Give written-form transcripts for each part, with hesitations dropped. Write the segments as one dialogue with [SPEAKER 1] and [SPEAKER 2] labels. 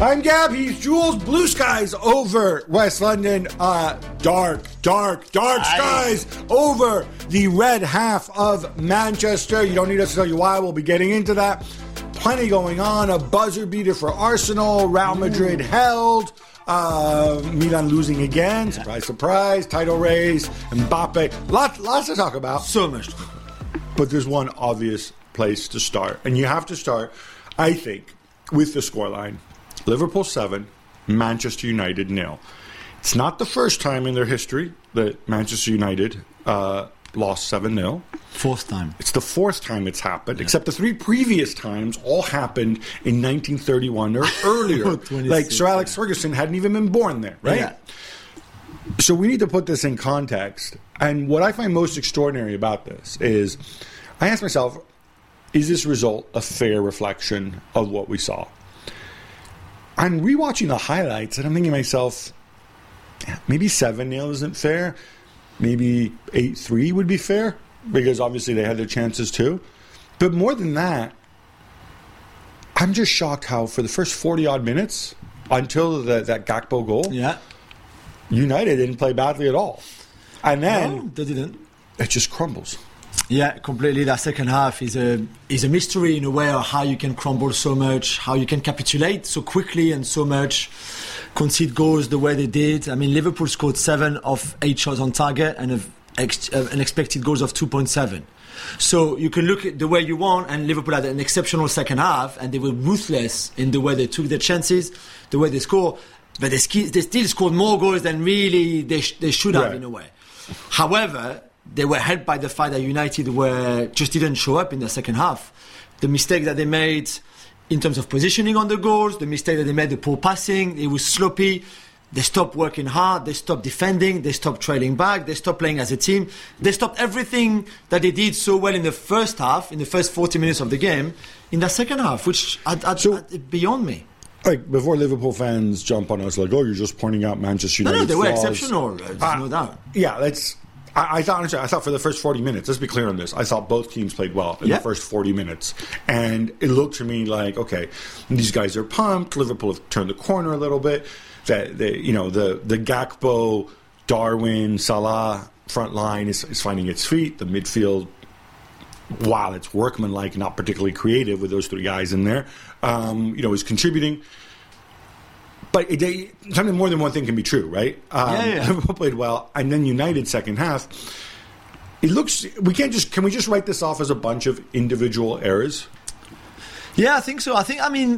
[SPEAKER 1] I'm Gab, he's Jules. Blue skies over West London. Dark skies over the red half of Manchester. You don't need us to tell you why. We'll be getting into that. Plenty going on. A buzzer beater for Arsenal. Real Madrid held. Milan losing again. Surprise, surprise. Title race. Mbappe. Lots to talk about.
[SPEAKER 2] So much.
[SPEAKER 1] But there's one obvious place to start. And you have to start, I think, with the scoreline. Liverpool 7, Manchester United 0. It's not the first time in their history that Manchester United lost 7-0.
[SPEAKER 2] Fourth time.
[SPEAKER 1] It's the fourth time it's happened, except the three previous times all happened in 1931 or earlier. Like Sir Alex Ferguson hadn't even been born there, right?
[SPEAKER 2] Yeah.
[SPEAKER 1] So we need to put this in context. And what I find most extraordinary about this is I ask myself, is this result a fair reflection of what we saw? I'm rewatching the highlights and I'm thinking to myself, maybe 7-0 isn't fair. Maybe 8-3 would be fair because obviously they had their chances too. But more than that, I'm just shocked how for the first 40-odd minutes until that Gakpo goal, United didn't play badly at all. And then
[SPEAKER 2] no, they didn't.
[SPEAKER 1] It just crumbles.
[SPEAKER 2] Yeah, completely. That second half is a mystery in a way of how you can crumble so much, how you can capitulate so quickly and so much, concede goals the way they did. I mean, Liverpool scored 7 of 8 shots on target and an expected goals of 2.7. So you can look at the way you want, and Liverpool had an exceptional second half, and they were ruthless in the way they took their chances, the way they score, but they still scored more goals than really they should have in a way. However, they were helped by the fact that United just didn't show up in the second half. The mistake that they made in terms of positioning on the goals, the mistake that they made, the poor passing, it was sloppy. They stopped working hard, they stopped defending, they stopped trailing back, they stopped playing as a team. They stopped everything that they did so well in the first half, in the first 40 minutes of the game, in the second half, which beyond me.
[SPEAKER 1] Like, before Liverpool fans jump on us like, oh, you're just pointing out Manchester United.
[SPEAKER 2] No, they were
[SPEAKER 1] flaws.
[SPEAKER 2] exceptional, no doubt.
[SPEAKER 1] Yeah, I thought for the first 40 minutes, let's be clear on this, I thought both teams played well in the first 40 minutes. And it looked to me like, okay, these guys are pumped. Liverpool have turned the corner a little bit. That the Gakpo, Darwin, Salah front line is finding its feet. The midfield, while it's workmanlike, not particularly creative with those three guys in there, is contributing. But something more than one thing can be true, right? Liverpool played well, and then United second half. It looks can we just write this off as a bunch of individual errors?
[SPEAKER 2] Yeah, I think so. I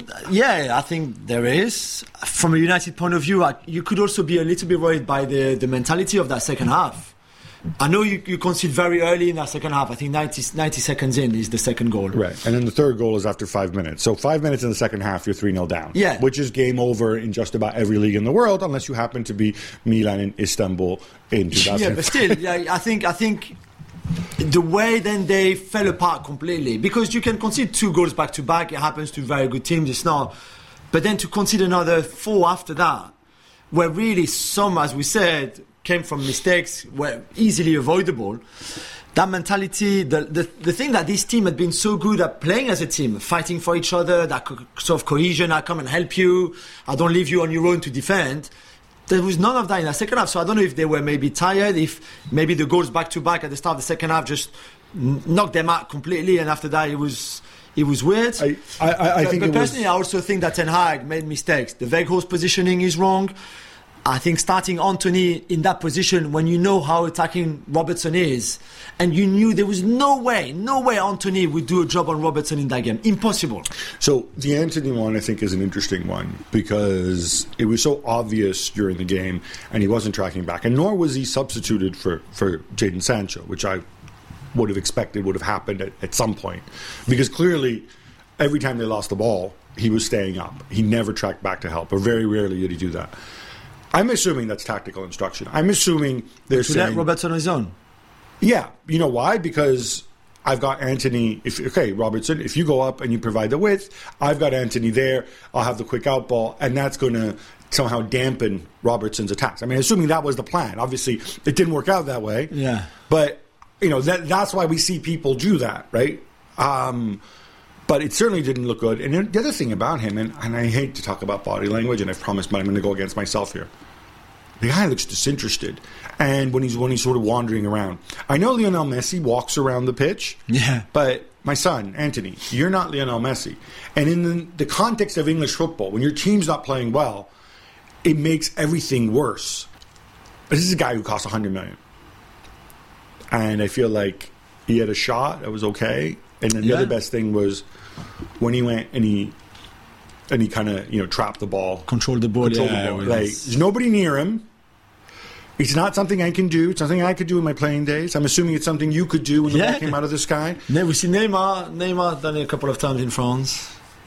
[SPEAKER 2] think there is. From a United point of view, you could also be a little bit worried by the mentality of that second half. I know you concede very early in that second half. I think 90 seconds in is the second goal.
[SPEAKER 1] Right. And then the third goal is after 5 minutes. So 5 minutes in the second half, you're 3-0 down.
[SPEAKER 2] Yeah.
[SPEAKER 1] Which is game over in just about every league in the world, unless you happen to be Milan and Istanbul in 2005.
[SPEAKER 2] Yeah, but still, I think the way then they fell apart completely, because you can concede 2 goals back to back. It happens to very good teams. It's not. But then to concede another 4 after that, where really some, as we said, came from mistakes were easily avoidable. That mentality, the thing that this team had been so good at playing as a team, fighting for each other, that sort of cohesion, I come and help you, I don't leave you on your own to defend. There was none of that in the second half. So I don't know if they were maybe tired, if maybe the goals back to back at the start of the second half just knocked them out completely, and after that it was weird.
[SPEAKER 1] I think
[SPEAKER 2] personally, I also think that Ten Hag made mistakes. The Weghorst positioning is wrong. I think starting Antony in that position when you know how attacking Robertson is, and you knew there was no way Antony would do a job on Robertson in that game. Impossible.
[SPEAKER 1] So the Antony one, I think, is an interesting one because it was so obvious during the game and he wasn't tracking back. And nor was he substituted for Jadon Sancho, which I would have expected would have happened at some point. Because clearly, every time they lost the ball, he was staying up. He never tracked back to help, or very rarely did he do that. I'm assuming that's tactical instruction. I'm assuming they're saying...
[SPEAKER 2] let Robertson on his own.
[SPEAKER 1] Yeah. You know why? Because I've got Antony... Robertson, if you go up and you provide the width, I've got Antony there, I'll have the quick out ball, and that's going to somehow dampen Robertson's attacks. I mean, assuming that was the plan. Obviously, it didn't work out that way.
[SPEAKER 2] Yeah.
[SPEAKER 1] But, that's why we see people do that, right? But But it certainly didn't look good. And the other thing about him, and I hate to talk about body language, and I've promised, but I'm going to go against myself here. The guy looks disinterested, and when he's sort of wandering around. I know Lionel Messi walks around the pitch, but my son, Anthony, you're not Lionel Messi. And in the context of English football, when your team's not playing well, it makes everything worse. This is a guy who cost $100 million. And I feel like he had a shot that was okay. And then the other best thing was when he went and he kind of, trapped the ball.
[SPEAKER 2] Controlled the ball.
[SPEAKER 1] There's nobody near him. It's not something I can do. It's something I could do in my playing days. I'm assuming it's something you could do when the ball came out of the sky.
[SPEAKER 2] We see Neymar done it a couple of times in France.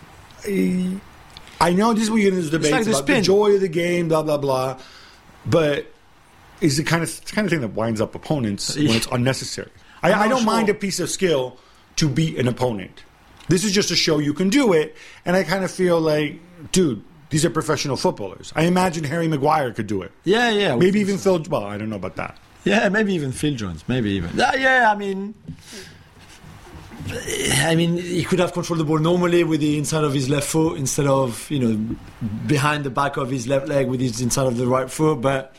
[SPEAKER 1] I know this is what you're going to debate about the joy of the game, blah, blah, blah. But it's the kind of thing that winds up opponents when it's unnecessary. I don't mind a piece of skill to beat an opponent. This is just to show you can do it. And I kind of feel like, dude, these are professional footballers. I imagine Harry Maguire could do it.
[SPEAKER 2] Yeah.
[SPEAKER 1] Maybe even Phil... Well, I don't know about that.
[SPEAKER 2] Yeah, maybe even Phil Jones. Maybe even. I mean, he could have controlled the ball normally with the inside of his left foot instead of, behind the back of his left leg with his inside of the right foot. But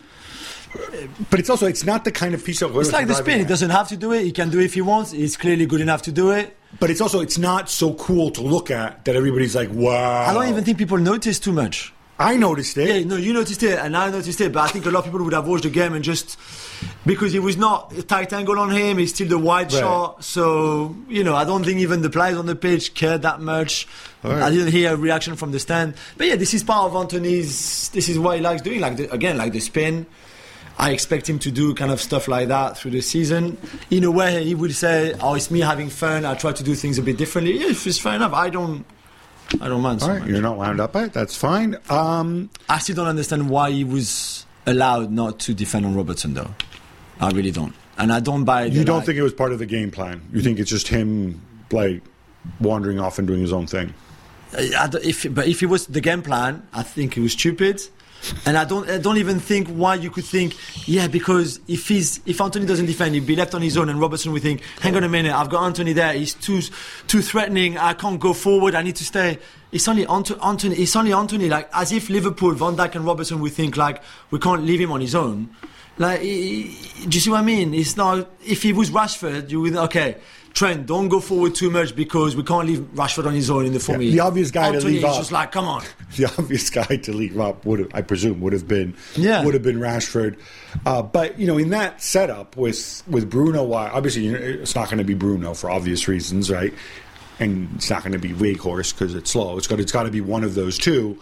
[SPEAKER 1] it's not the kind of piece of...
[SPEAKER 2] It's like the spin. He doesn't have to do it. He can do it if he wants. He's clearly good enough to do it.
[SPEAKER 1] But it's not so cool to look at that everybody's like, wow.
[SPEAKER 2] I don't even think people notice too much.
[SPEAKER 1] I noticed it.
[SPEAKER 2] Yeah, no, you noticed it, and I noticed it. But I think a lot of people would have watched the game and just... Because it was not a tight angle on him, it's still the wide shot. So, I don't think even the players on the pitch cared that much. Right. I didn't hear a reaction from the stand. But yeah, this is part of Anthony's... This is what he likes doing. Like the spin. I expect him to do kind of stuff like that through the season. In a way, he would say, it's me having fun. I try to do things a bit differently. Yeah, if it's fair enough. I don't mind so much.
[SPEAKER 1] You're not wound up by it. That's fine.
[SPEAKER 2] I still don't understand why he was allowed not to defend on Robertson, though. I really don't. And I don't buy it.
[SPEAKER 1] You don't think it was part of the game plan? You think it's just him, wandering off and doing his own thing?
[SPEAKER 2] But if it was the game plan, I think it was stupid. And I don't even think why you could think, because if Anthony doesn't defend, he'd be left on his own, and Robertson would think, hang on a minute, I've got Anthony there, he's too threatening, I can't go forward, I need to stay. It's only Anthony, like as if Liverpool, Van Dijk and Robertson would think like we can't leave him on his own. Like, do you see what I mean? It's not, if he was Rashford, you would Trent, don't go forward too much because we can't leave Rashford on his own in the formation.
[SPEAKER 1] The obvious guy to leave up.
[SPEAKER 2] Just like, come on.
[SPEAKER 1] The obvious guy to leave up would have been Rashford. But in that setup with Bruno, obviously it's not going to be Bruno for obvious reasons, right? And it's not going to be Weghorst because it's slow. It's got to be one of those two.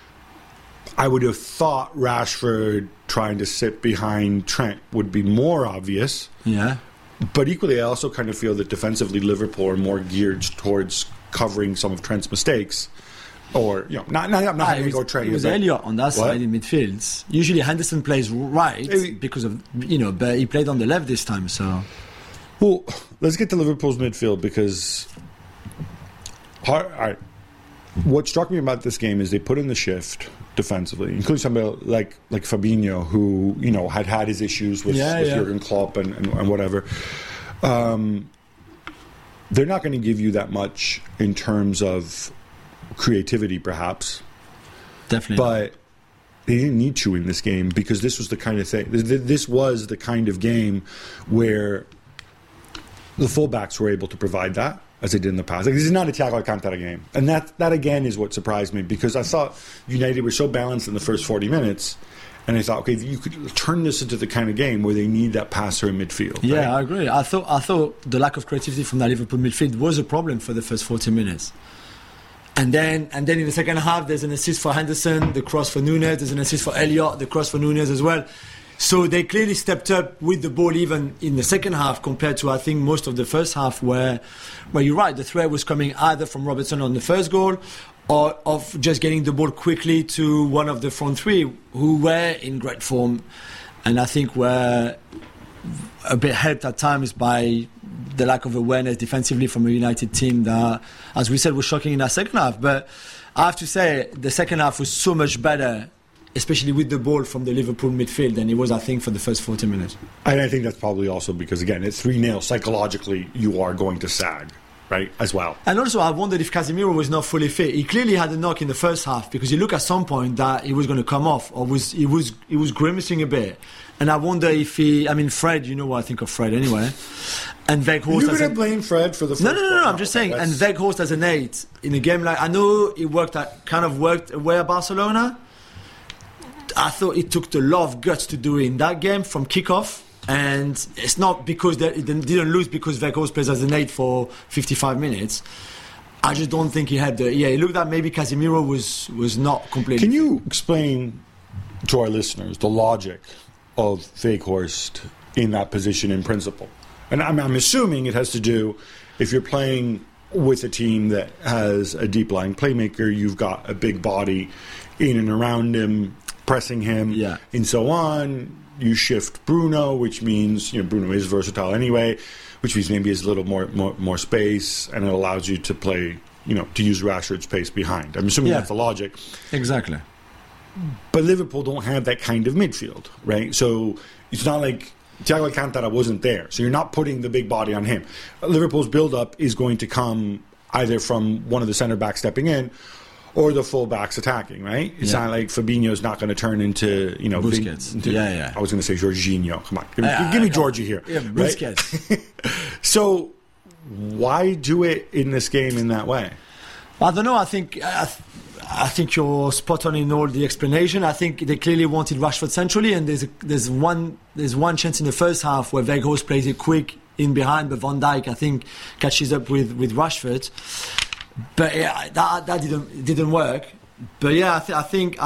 [SPEAKER 1] I would have thought Rashford trying to sit behind Trent would be more obvious.
[SPEAKER 2] Yeah.
[SPEAKER 1] But equally, I also kind of feel that defensively Liverpool are more geared towards covering some of Trent's mistakes. Or, not having to go Trent.
[SPEAKER 2] It was Elliott on that side in midfield. Usually Henderson plays right because of, but he played on the left this time, so...
[SPEAKER 1] Well, let's get to Liverpool's midfield because... All right. What struck me about this game is they put in the shift defensively, including somebody like Fabinho, who had his issues with Jurgen Klopp and whatever. They're not going to give you that much in terms of creativity, perhaps.
[SPEAKER 2] Definitely,
[SPEAKER 1] but they didn't need to in this game because this was the kind of thing. This was the kind of game where the fullbacks were able to provide that, as they did in the past. This is not a Thiago Alcantara game. And that again is what surprised me because I thought United were so balanced in the first 40 minutes and I thought, okay, you could turn this into the kind of game where they need that passer in midfield.
[SPEAKER 2] Yeah,
[SPEAKER 1] right?
[SPEAKER 2] I agree. I thought the lack of creativity from that Liverpool midfield was a problem for the first 40 minutes. And then in the second half, there's an assist for Henderson, the cross for Núñez, there's an assist for Elliott, the cross for Núñez as well. So they clearly stepped up with the ball even in the second half compared to, I think, most of the first half where you're right, the threat was coming either from Robertson on the first goal or of just getting the ball quickly to one of the front three who were in great form and I think were a bit helped at times by the lack of awareness defensively from a United team that, as we said, was shocking in our second half. But I have to say, the second half was so much better, especially with the ball from the Liverpool midfield, than it was, I think, for the first 40 minutes.
[SPEAKER 1] And I think that's probably also because, again, at 3-0, psychologically, you are going to sag. right, as well.
[SPEAKER 2] And also, I wondered if Casemiro was not fully fit. He clearly had a knock in the first half because you look at some point that he was going to come off, or he was grimacing a bit. And I wonder if Fred, you know what I think of Fred anyway. And Weghorst.
[SPEAKER 1] You're going to blame Fred for the first
[SPEAKER 2] No, I'm just saying. And Weghorst as an 8 in a game like, I know he worked away at Barcelona. I thought it took a lot of guts to do it in that game from kickoff. And it's not because they didn't lose because Weghorst plays as an 8 for 55 minutes. I just don't think he had it looked like maybe Casemiro was not completely.
[SPEAKER 1] Can you explain to our listeners the logic of Weghorst in that position in principle? And I'm assuming it has to do, if you're playing with a team that has a deep lying playmaker, you've got a big body in and around him, pressing him, and so on. You shift Bruno, which means Bruno is versatile anyway, which means maybe there's a little more space, and it allows you to play, to use Rashford's pace behind. I'm assuming that's the logic.
[SPEAKER 2] Exactly.
[SPEAKER 1] But Liverpool don't have that kind of midfield, right? So it's not like Thiago Alcantara wasn't there, so you're not putting the big body on him. Liverpool's build-up is going to come either from one of the centre-backs stepping in, or the full-backs attacking, right? It's not like Fabinho's not going to turn into,
[SPEAKER 2] Busquets. I
[SPEAKER 1] was going to say Jorginho. Come on, give me Georgie here.
[SPEAKER 2] Yeah, Busquets.
[SPEAKER 1] Right? So why do it in this game in that way?
[SPEAKER 2] I don't know. I think you're spot on in all the explanation. I think they clearly wanted Rashford centrally, and there's one chance in the first half where Weghorst plays it quick in behind, but Van Dijk I think catches up with Rashford. But that didn't work. But I think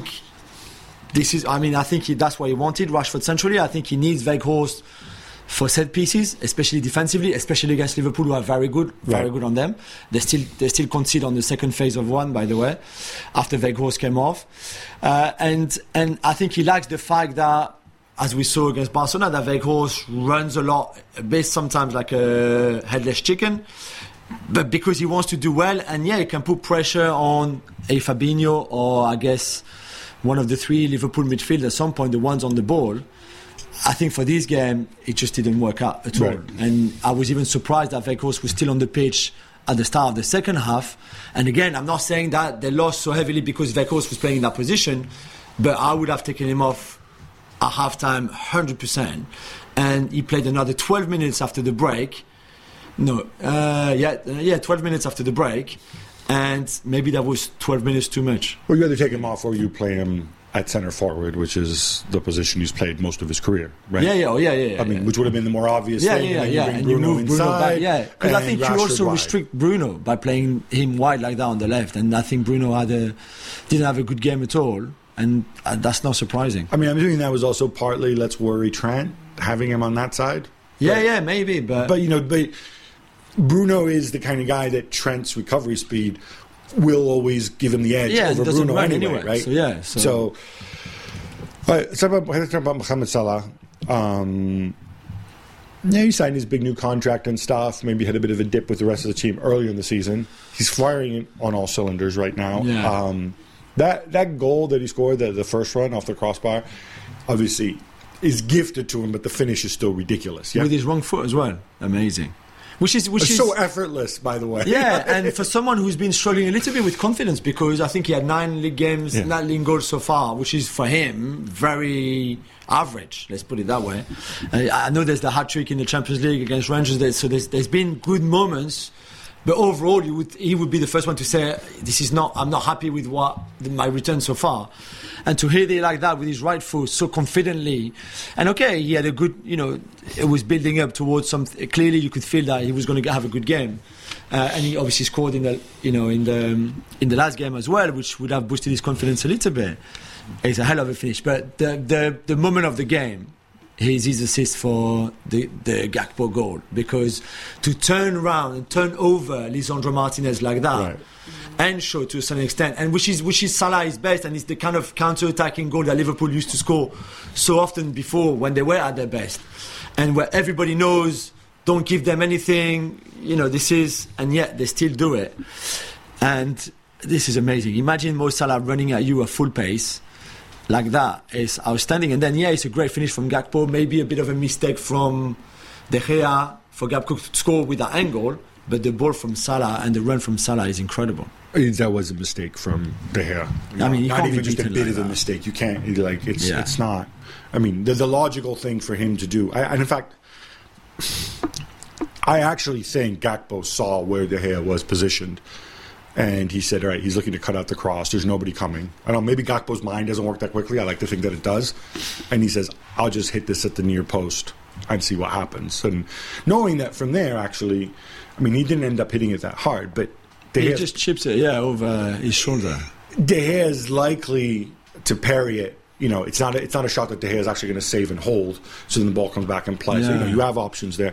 [SPEAKER 2] this is. I think that's what he wanted. Rashford centrally. I think he needs Weghorst for set pieces, especially defensively, especially against Liverpool, who are very good on them. They still concede on the second phase of one, by the way, after Weghorst came off. And I think he likes the fact that, as we saw against Barcelona, that Weghorst runs a lot, a bit sometimes like a headless chicken. But because he wants to do well, and he can put pressure on a Fabinho or I guess one of the 3 Liverpool midfielders at some point, the ones on the ball. I think for this game, it just didn't work out at all. And I was even surprised that Weghorst was still on the pitch at the start of the second half. And again, I'm not saying that they lost so heavily because Weghorst was playing in that position, but I would have taken him off at half-time 100%. And he played another 12 minutes after the break. 12 minutes after the break, and maybe that was 12 minutes too much.
[SPEAKER 1] Well, you either take him off or you play him at centre forward, which is the position he's played most of his career, right?
[SPEAKER 2] Which
[SPEAKER 1] would have been the more obvious thing.
[SPEAKER 2] And you move Bruno back, because I think you also
[SPEAKER 1] wide.
[SPEAKER 2] Restrict Bruno by playing him wide like that on the left, and I think Bruno didn't have a good game at all, and that's not surprising.
[SPEAKER 1] I'm assuming that was also partly let's worry Trent, having him on that side.
[SPEAKER 2] Maybe, but
[SPEAKER 1] Bruno is the kind of guy that Trent's recovery speed will always give him the edge over Bruno anyway, right? So all right, let's talk about Mohamed Salah. He signed his big new contract and stuff. Maybe had a bit of a dip with the rest of the team earlier in the season. He's firing on all cylinders right now. That goal that he scored, the first run off the crossbar, obviously is gifted to him, but the finish is still ridiculous.
[SPEAKER 2] With his wrong foot as well. Amazing. Which is
[SPEAKER 1] so effortless, by the way.
[SPEAKER 2] And for someone who's been struggling a little bit with confidence, because I think he had 9 league games, 9 league goals so far, which is for him very average. Let's put it that way. I know there's the hat trick in the Champions League against Rangers, so there's been good moments, but overall he would be the first one to say I'm not happy with my return so far. And to hit it like that with his right foot so confidently, and he had a good, it was building up towards something. Clearly, you could feel that he was going to have a good game, and he obviously scored in the last game as well, which would have boosted his confidence a little bit. It's a hell of a finish, but the moment of the game is his assist for the Gakpo goal, because to turn around and turn over Lisandro Martinez like that. Right. And show to a certain extent, and which is Salah's best, and it's the kind of counter-attacking goal that Liverpool used to score so often before when they were at their best, and where everybody knows don't give them anything, and yet they still do it. And this is amazing. Imagine Mo Salah running at you at full pace like that is outstanding. And then it's a great finish from Gakpo, maybe a bit of a mistake from De Gea for Gakpo to score with that angle, but the ball from Salah and the run from Salah is incredible.
[SPEAKER 1] That was a mistake from De Gea.
[SPEAKER 2] I mean,
[SPEAKER 1] not even just a bit of a mistake. You can't it's not. I mean, the logical thing for him to do. And in fact, I actually think Gakpo saw where De Gea was positioned, and he said, "All right, he's looking to cut out the cross. There's nobody coming." I don't know. Maybe Gakpo's mind doesn't work that quickly. I like to think that it does, and he says, "I'll just hit this at the near post and see what happens." And knowing that from there, actually, I mean, he didn't end up hitting it that hard, but
[SPEAKER 2] he just chips it, over his shoulder.
[SPEAKER 1] De Gea is likely to parry it. You know, it's not a shot that De Gea is actually going to save and hold, so then the ball comes back in play. So, you have options there.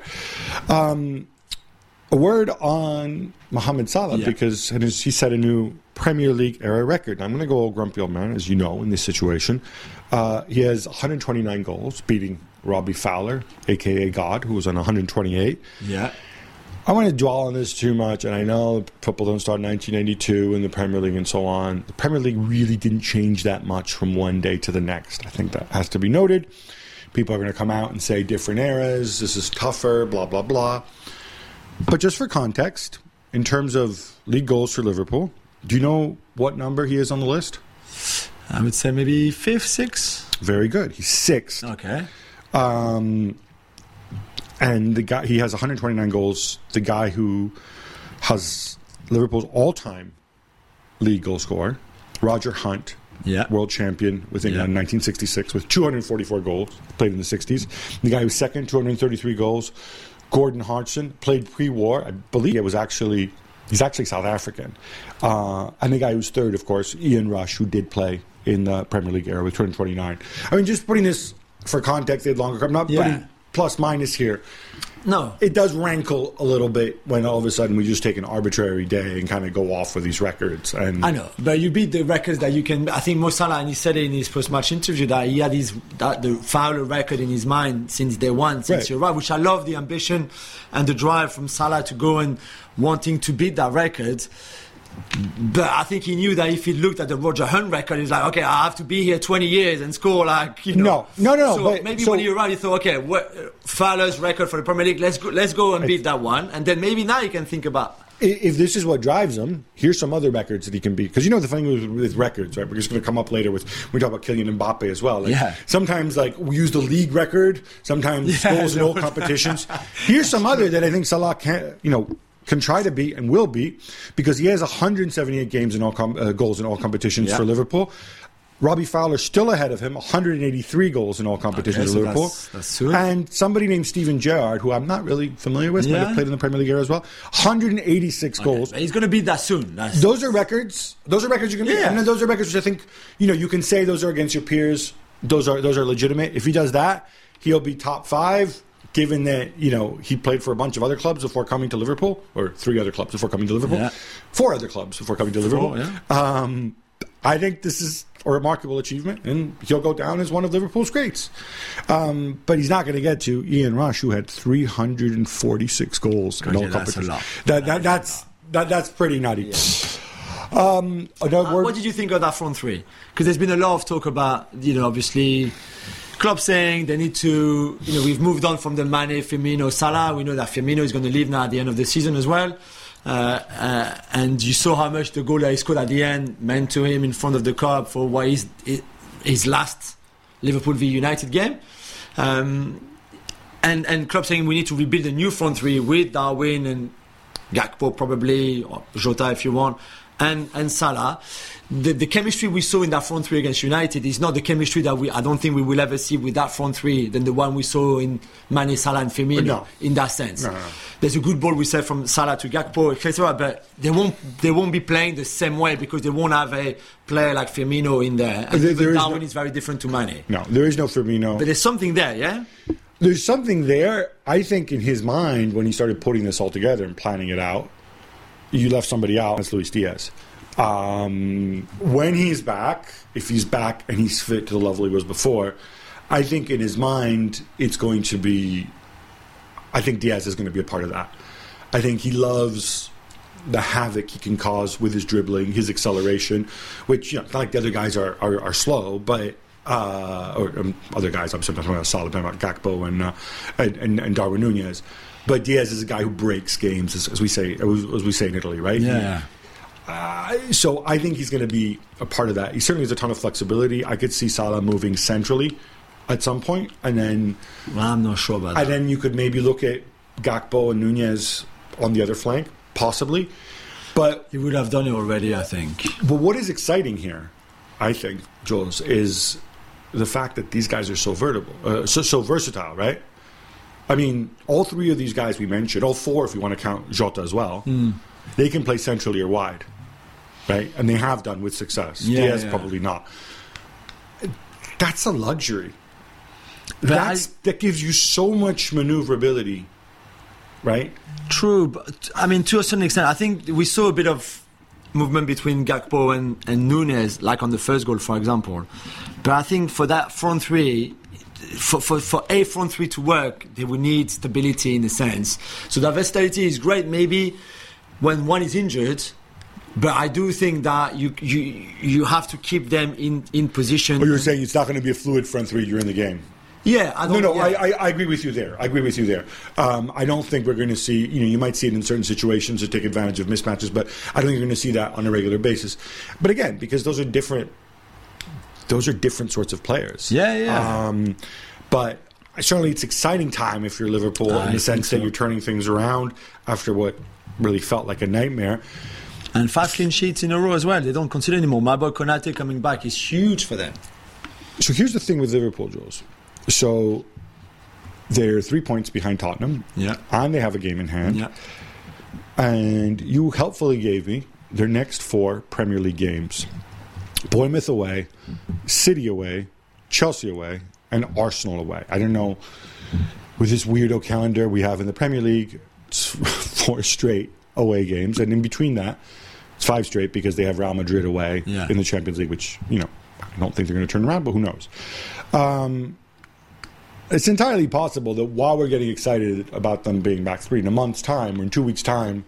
[SPEAKER 1] A word on Mohamed Salah, because he set a new Premier League era record. I'm going to go old grumpy old man, as you know, in this situation. He has 129 goals, beating Robbie Fowler, a.k.a. God, who was on 128.
[SPEAKER 2] Yeah.
[SPEAKER 1] I want to dwell on this too much, and I know football don't start in 1992 in the Premier League and so on. The Premier League really didn't change that much from one day to the next. I think that has to be noted. People are going to come out and say different eras, this is tougher, blah, blah, blah. But just for context, in terms of league goals for Liverpool, do you know what number he is on the list?
[SPEAKER 2] I would say maybe 5th, 6th.
[SPEAKER 1] Very good. He's 6th.
[SPEAKER 2] Okay.
[SPEAKER 1] And the guy, he has 129 goals. The guy who has Liverpool's all-time league goal scorer, Roger Hunt, world champion with England in 1966 with 244 goals, played in the 60s. The guy who's second, 233 goals, Gordon Hodgson, played pre-war. I believe he's actually South African. And the guy who's third, of course, Ian Rush, who did play in the Premier League era with 229. I mean, just putting this for context, they had longer. I'm not putting plus minus here.
[SPEAKER 2] No.
[SPEAKER 1] It does rankle a little bit when all of a sudden we just take an arbitrary day and kind of go off with these records. And
[SPEAKER 2] I know, but you beat the records that you can. I think Mo Salah, and he said it in his post-match interview, that he had the Fowler record in his mind since day one, since he arrived, which I love the ambition and the drive from Salah to go and wanting to beat that record. But I think he knew that if he looked at the Roger Hunt record, he's like, okay, I have to be here 20 years and score No. So maybe when he arrived, he thought, okay, Fowler's record for the Premier League, let's go and beat that one. And then maybe now you can think about...
[SPEAKER 1] If this is what drives him, here's some other records that he can beat. Because you know the thing with records, right? We're just going to come up later with, we talk about Kylian Mbappe as well. Sometimes we use the league record, sometimes goals in all competitions. Here's some other that I think Salah can try to beat and will beat, because he has 178 games in all goals in all competitions for Liverpool. Robbie Fowler still ahead of him, 183 goals in all competitions for Liverpool.
[SPEAKER 2] That's soon.
[SPEAKER 1] And somebody named Steven Gerrard, who I'm not really familiar with, but played in the Premier League era as well, 186 goals.
[SPEAKER 2] He's going to beat that soon.
[SPEAKER 1] Those are records. Those are records you can beat. And those are records which I think you can say those are against your peers. Those are legitimate. If he does that, he'll be top 5. Given that, he played for a bunch of other clubs before coming to Liverpool, or 3 other clubs before coming to Liverpool, 4 other clubs before coming to Liverpool. I think this is a remarkable achievement, and he'll go down as one of Liverpool's greats. But he's not going to get to Ian Rush, who had 346 goals in all competitions. That's pretty nutty.
[SPEAKER 2] What did you think of that front three? Because there's been a lot of talk about, obviously... Klopp saying they need to, we've moved on from the Mane, Firmino, Salah. We know that Firmino is going to leave now at the end of the season as well. And you saw how much the goal that he scored at the end meant to him in front of the Cup for what is his last Liverpool v United game. And Klopp saying we need to rebuild a new front three with Darwin and Gakpo probably, or Jota if you want, and Salah. The chemistry we saw in that front three against United is not the chemistry that I don't think we will ever see with that front three than the one we saw in Mane, Salah and Firmino in that sense. No. There's a good ball we said from Salah to Gakpo, etc. But they won't be playing the same way because they won't have a player like Firmino in there. And Darwin is very different to Mane.
[SPEAKER 1] No, there is no Firmino.
[SPEAKER 2] But there's something there, yeah?
[SPEAKER 1] There's something there. I think in his mind when he started putting this all together and planning it out, you left somebody out. That's Luis Diaz. When he's back, if he's back and he's fit to the level he was before, I think in his mind it's going to be, I think Diaz is going to be a part of that. I think he loves the havoc he can cause with his dribbling, his acceleration, which, not like the other guys are slow, but other guys, I'm sometimes talking about Salah, about Gakpo and Darwin Núñez. But Diaz is a guy who breaks games, as we say in Italy, right?
[SPEAKER 2] Yeah.
[SPEAKER 1] So I think he's going to be a part of that. He certainly has a ton of flexibility. I could see Salah moving centrally at some point, and then...
[SPEAKER 2] Well, I'm not sure about that.
[SPEAKER 1] And then you could maybe look at Gakpo and Nunez on the other flank, possibly. But
[SPEAKER 2] he would have done it already, I think.
[SPEAKER 1] But what is exciting here, I think, Jules, is the fact that these guys are so versatile, right? I mean, all three of these guys we mentioned, all four if you want to count Jota as well, they can play centrally or wide, right? And they have done with success. Diaz probably not. That's a luxury. That gives you so much maneuverability, right?
[SPEAKER 2] True, but I mean, to a certain extent, I think we saw a bit of movement between Gakpo and Nunez, like on the first goal, for example. But I think for that front three, for a front three to work, they will need stability in a sense. So that versatility is great, maybe when one is injured. But I do think that you have to keep them in position.
[SPEAKER 1] But you're saying it's not going to be a fluid front three during the game.
[SPEAKER 2] Yeah,
[SPEAKER 1] I agree with you there. I don't think we're going to see. You might see it in certain situations to take advantage of mismatches, but I don't think you're going to see that on a regular basis. But again, because those are different sorts of players.
[SPEAKER 2] Yeah.
[SPEAKER 1] But certainly, it's exciting time if you're Liverpool in the sense that you're turning things around after what really felt like a nightmare.
[SPEAKER 2] And 5 clean sheets in a row as well. They don't consider anymore. My boy Konate coming back is huge for them.
[SPEAKER 1] So here's the thing with Liverpool, Jules. So they're 3 points behind Tottenham.
[SPEAKER 2] Yeah.
[SPEAKER 1] And they have a game in hand.
[SPEAKER 2] Yeah.
[SPEAKER 1] And you helpfully gave me their next 4 Premier League games. Bournemouth away, City away, Chelsea away, and Arsenal away. I don't know, with this weirdo calendar we have in the Premier League, it's 4 straight away games. And in between that, it's 5 straight because they have Real Madrid away in the Champions League, which, I don't think they're going to turn around, but who knows. It's entirely possible that while we're getting excited about them being back 3 in a month's time or in 2 weeks' time,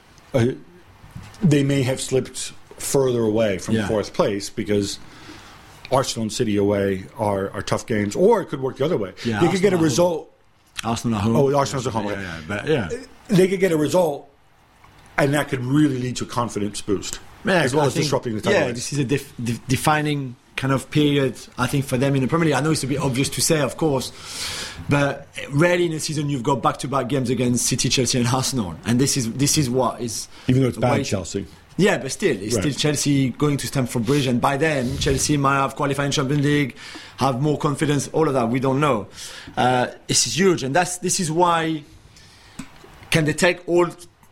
[SPEAKER 1] they may have slipped further away from 4th place because Arsenal and City away are tough games, or it could work the other way.
[SPEAKER 2] Yeah,
[SPEAKER 1] they could get a result.
[SPEAKER 2] Arsenal at home.
[SPEAKER 1] Oh, Arsenal's at home. They could get a result, and that could really lead to a confidence boost, as well as disrupting the title race.
[SPEAKER 2] This is a defining kind of period, I think, for them in the Premier League. I know it's a bit obvious to say, of course, but rarely in a season you've got back-to-back games against City, Chelsea, and Arsenal, and this is what is.
[SPEAKER 1] Even though it's bad Chelsea.
[SPEAKER 2] Yeah, but still, it's still Chelsea going to Stamford Bridge, and by then Chelsea might have qualified in Champions League, have more confidence. All of that we don't know. This is huge, and this is why. Can they take all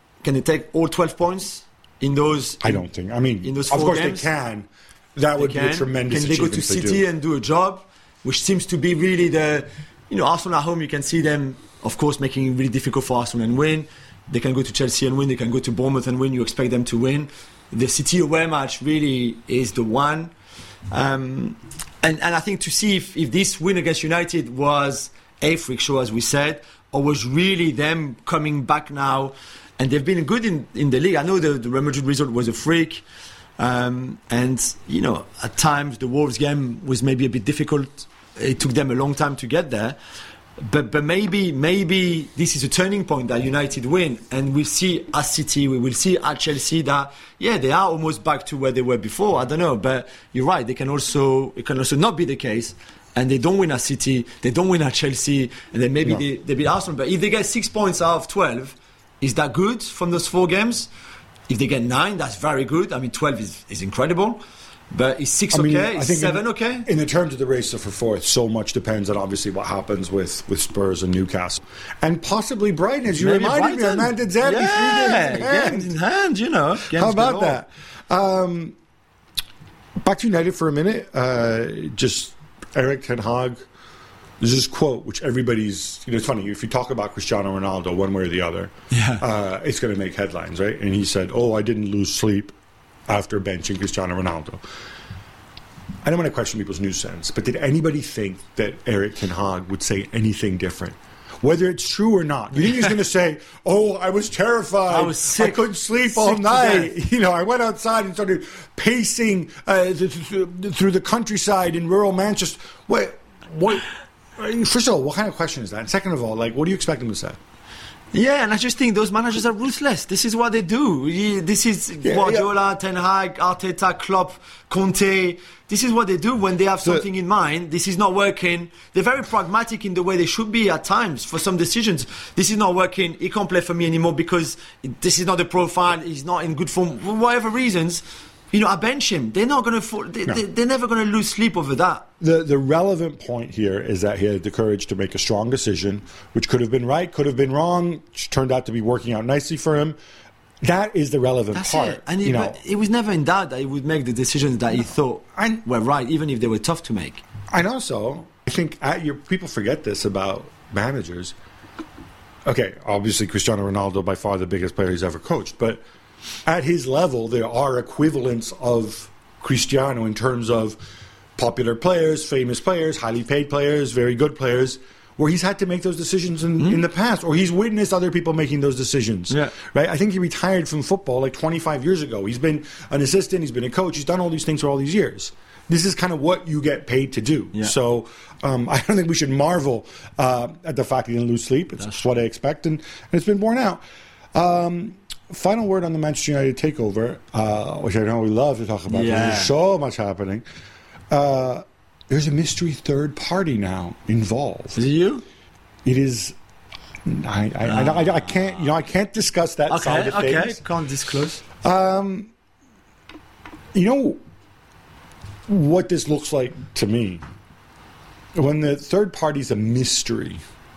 [SPEAKER 2] 12 points in those?
[SPEAKER 1] I don't think. I mean,
[SPEAKER 2] in those 4
[SPEAKER 1] of course
[SPEAKER 2] games?
[SPEAKER 1] they can. That would be a tremendous achievement.
[SPEAKER 2] Can they go to City and do a job, which seems to be really the. Arsenal at home, you can see them, of course, making it really difficult for Arsenal and win. They can go to Chelsea and win. They can go to Bournemouth and win. You expect them to win. The City away match really is the one. And I think to see if this win against United was a freak show, as we said, or was really them coming back now. And they've been good in the league. I know the Real Madrid result was a freak. And, at times the Wolves game was maybe a bit difficult. It took them a long time to get there. But maybe this is a turning point that United win, and we'll see at City, we will see at Chelsea that they are almost back to where they were before. I don't know, but you're right. It can also not be the case, and they don't win at City, they don't win at Chelsea, and then maybe they beat Arsenal. But if they get 6 points out of 12, is that good from those 4 games? If they get 9, that's very good. I mean, 12 is incredible. But is 6 okay? Is 7 okay?
[SPEAKER 1] In the terms of the race for 4th, so much depends on obviously what happens with Spurs and Newcastle. And possibly Brighton, as you reminded me, Amanda Zebbi, 3 games
[SPEAKER 2] in hand,
[SPEAKER 1] How about that? Back to United for a minute. Just Erik ten Hag. There's this quote, which everybody's... it's funny, if you talk about Cristiano Ronaldo one way or the other, it's going to make headlines, right? And he said, I didn't lose sleep after benching Cristiano Ronaldo. I don't want to question people's news sense, but did anybody think that Erik ten Hag would say anything different? Whether it's true or not. You think he's going to say, I was terrified. I was sick. I couldn't sleep all night. I went outside and started pacing through the countryside in rural Manchester. What? First of all, what kind of question is that? And second of all, what do you expect him to say?
[SPEAKER 2] Yeah, and I just think those managers are ruthless. This is what they do. This is Guardiola, Ten Hag, Arteta, Klopp, Conte. This is what they do when they have something in mind. This is not working. They're very pragmatic in the way they should be at times for some decisions. This is not working. He can't play for me anymore because this is not the profile. He's not in good form. For whatever reasons, I bench him. They're not going to. They're never going to lose sleep over that.
[SPEAKER 1] The relevant point here is that he had the courage to make a strong decision, which could have been right, could have been wrong, which turned out to be working out nicely for him. That is the relevant part.
[SPEAKER 2] It. And it was never in doubt that he would make the decisions that he thought were right, even if they were tough to make.
[SPEAKER 1] And also, I think people forget this about managers. Okay, obviously Cristiano Ronaldo, by far the biggest player he's ever coached, but at his level, there are equivalents of Cristiano in terms of popular players, famous players, highly paid players, very good players, where he's had to make those decisions in the past, or he's witnessed other people making those decisions. Yeah. Right? I think he retired from football like 25 years ago. He's been an assistant, he's been a coach, he's done all these things for all these years. This is kind of what you get paid to do. Yeah. So I don't think we should marvel at the fact he didn't lose sleep. It's just what I expect, and it's been borne out. Final word on the Manchester United takeover, which I know we love to talk about. Yeah. There's so much happening. There's a mystery third party now involved.
[SPEAKER 2] Is it you?
[SPEAKER 1] It is. I can't. I can't discuss that side of things.
[SPEAKER 2] Okay, can't disclose.
[SPEAKER 1] What this looks like to me, when the third party's a mystery,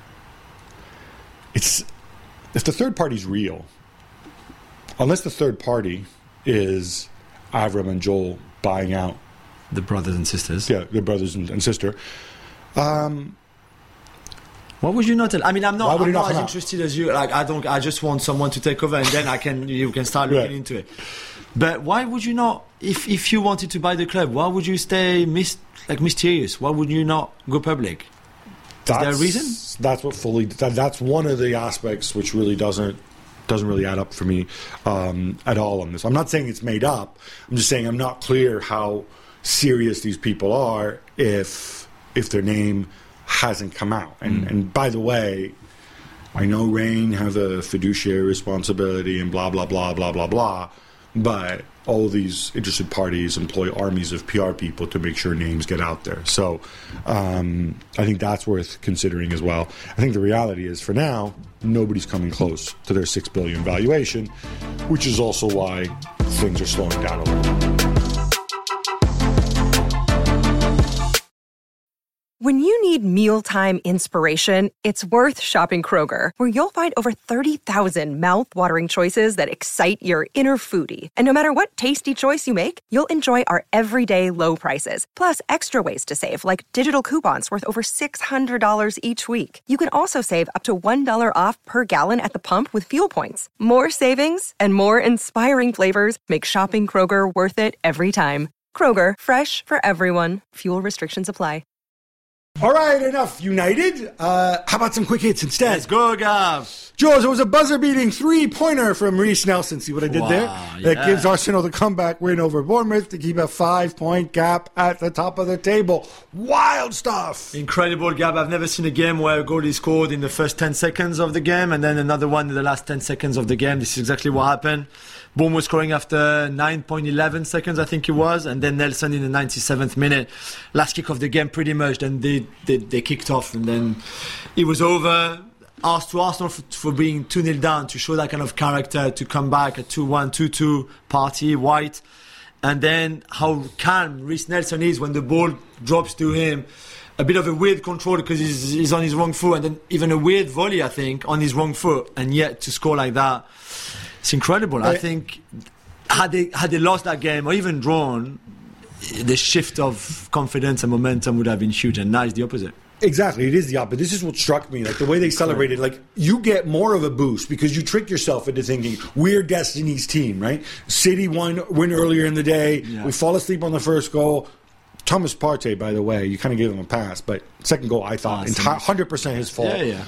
[SPEAKER 1] if the third party's real, unless the third party is Avram and Joel buying out
[SPEAKER 2] the brothers and sisters.
[SPEAKER 1] Yeah, the brothers and sister.
[SPEAKER 2] What would you not tell? I mean, I'm not as interested as you. Like, I just want someone to take over, and then you can start looking into it. But why would you not? If you wanted to buy the club, why would you stay mysterious? Why would you not go public? Is there a reason?
[SPEAKER 1] That's one of the aspects which really doesn't really add up for me at all on this. I'm not saying it's made up. I'm just saying I'm not clear how serious these people are if their name hasn't come out. And by the way, I know Rain have a fiduciary responsibility and blah blah blah blah blah blah, but all these interested parties employ armies of PR people to make sure names get out there. So I think that's worth considering as well. I think the reality is, for now, nobody's coming close to their $6 billion valuation, which is also why things are slowing down a little.
[SPEAKER 3] When you need mealtime inspiration, it's worth shopping Kroger, where you'll find over 30,000 mouth-watering choices that excite your inner foodie. And no matter what tasty choice you make, you'll enjoy our everyday low prices, plus extra ways to save, like digital coupons worth over $600 each week. You can also save up to $1 off per gallon at the pump with fuel points. More savings and more inspiring flavors make shopping Kroger worth it every time. Kroger, fresh for everyone. Fuel restrictions apply.
[SPEAKER 1] All right, enough United. How about some quick hits instead?
[SPEAKER 2] Let's go, Gav.
[SPEAKER 1] George, it was a buzzer-beating three-pointer from Reiss Nelson. See what I did there? That gives Arsenal the comeback win over Bournemouth to keep a 5-point gap at the top of the table. Wild stuff.
[SPEAKER 2] Incredible, Gab. I've never seen a game where a goal is scored in the first 10 seconds of the game and then another one in the last 10 seconds of the game. This is exactly what happened. Bournemouth scoring after 9.11 seconds, I think it was, and then Nelson in the 97th minute. Last kick of the game, pretty much. Then they kicked off, and then it was over. Asked to Arsenal for being 2-0 down to show that kind of character, to come back at 2-1, 2-2, Partey, White. And then how calm Reiss Nelson is when the ball drops to him. A bit of a weird control because he's on his wrong foot, and then even a weird volley, I think, on his wrong foot, and yet to score like that. It's incredible. I think had they lost that game or even drawn, the shift of confidence and momentum would have been huge, and now it's the opposite.
[SPEAKER 1] Exactly, it is the opposite. This is what struck me, like the way they celebrated. Like, you get more of a boost because you trick yourself into thinking we're Destiny's team, right? City win earlier in the day. Yeah. We fall asleep on the first goal. Thomas Partey, by the way, you kind of gave him a pass, but second goal I thought 100% his fault.
[SPEAKER 2] Yeah.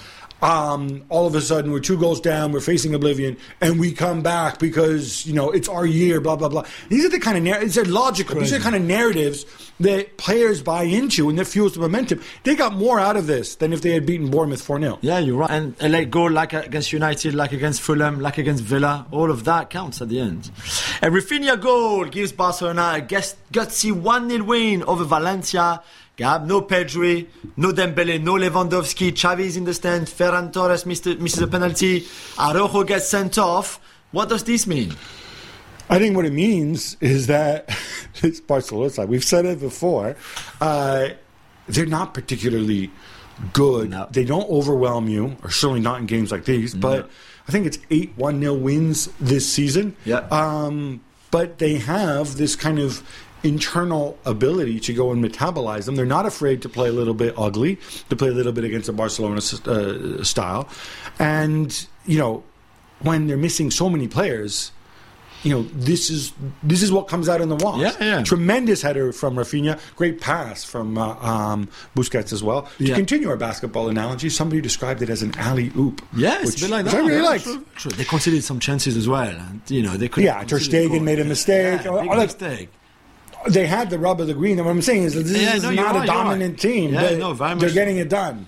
[SPEAKER 1] all of a sudden we're 2 goals down, we're facing oblivion, and we come back because, it's our year, blah, blah, blah. These are the kind of narratives, they're logical. These are the kind of narratives that players buy into and that fuels the momentum. They got more out of this than if they had beaten Bournemouth 4-0.
[SPEAKER 2] Yeah, you're right. And a late goal like against United, like against Fulham, like against Villa, all of that counts at the end. A Rafinha goal gives Barcelona a gutsy 1-0 win over Valencia. Gab, no Pedri, no Dembele, no Lewandowski. Xavi's in the stand. Ferran Torres misses a penalty. Araujo gets sent off. What does this mean?
[SPEAKER 1] I think what it means is that it's Barcelona side. We've said it before. They're not particularly good.
[SPEAKER 2] No.
[SPEAKER 1] They don't overwhelm you, or certainly not in games like these. But I think it's 8 1-0 wins this season.
[SPEAKER 2] Yeah.
[SPEAKER 1] But they have this kind of internal ability to go and metabolize them. They're not afraid to play a little bit ugly, to play a little bit against a Barcelona style. And, when they're missing so many players, this is what comes out in the wash.
[SPEAKER 2] Yeah.
[SPEAKER 1] Tremendous header from Rafinha. Great pass from Busquets as well. To continue our basketball analogy, somebody described it as an alley-oop.
[SPEAKER 2] Yeah, it's a bit like that.
[SPEAKER 1] I really like.
[SPEAKER 2] True. They conceded some chances as well. And, they could.
[SPEAKER 1] Yeah, Ter Stegen made a mistake.
[SPEAKER 2] Yeah, big mistake.
[SPEAKER 1] They had the rub of the green. And what I'm saying is that this is not a dominant team.
[SPEAKER 2] Yeah,
[SPEAKER 1] but they're getting it done.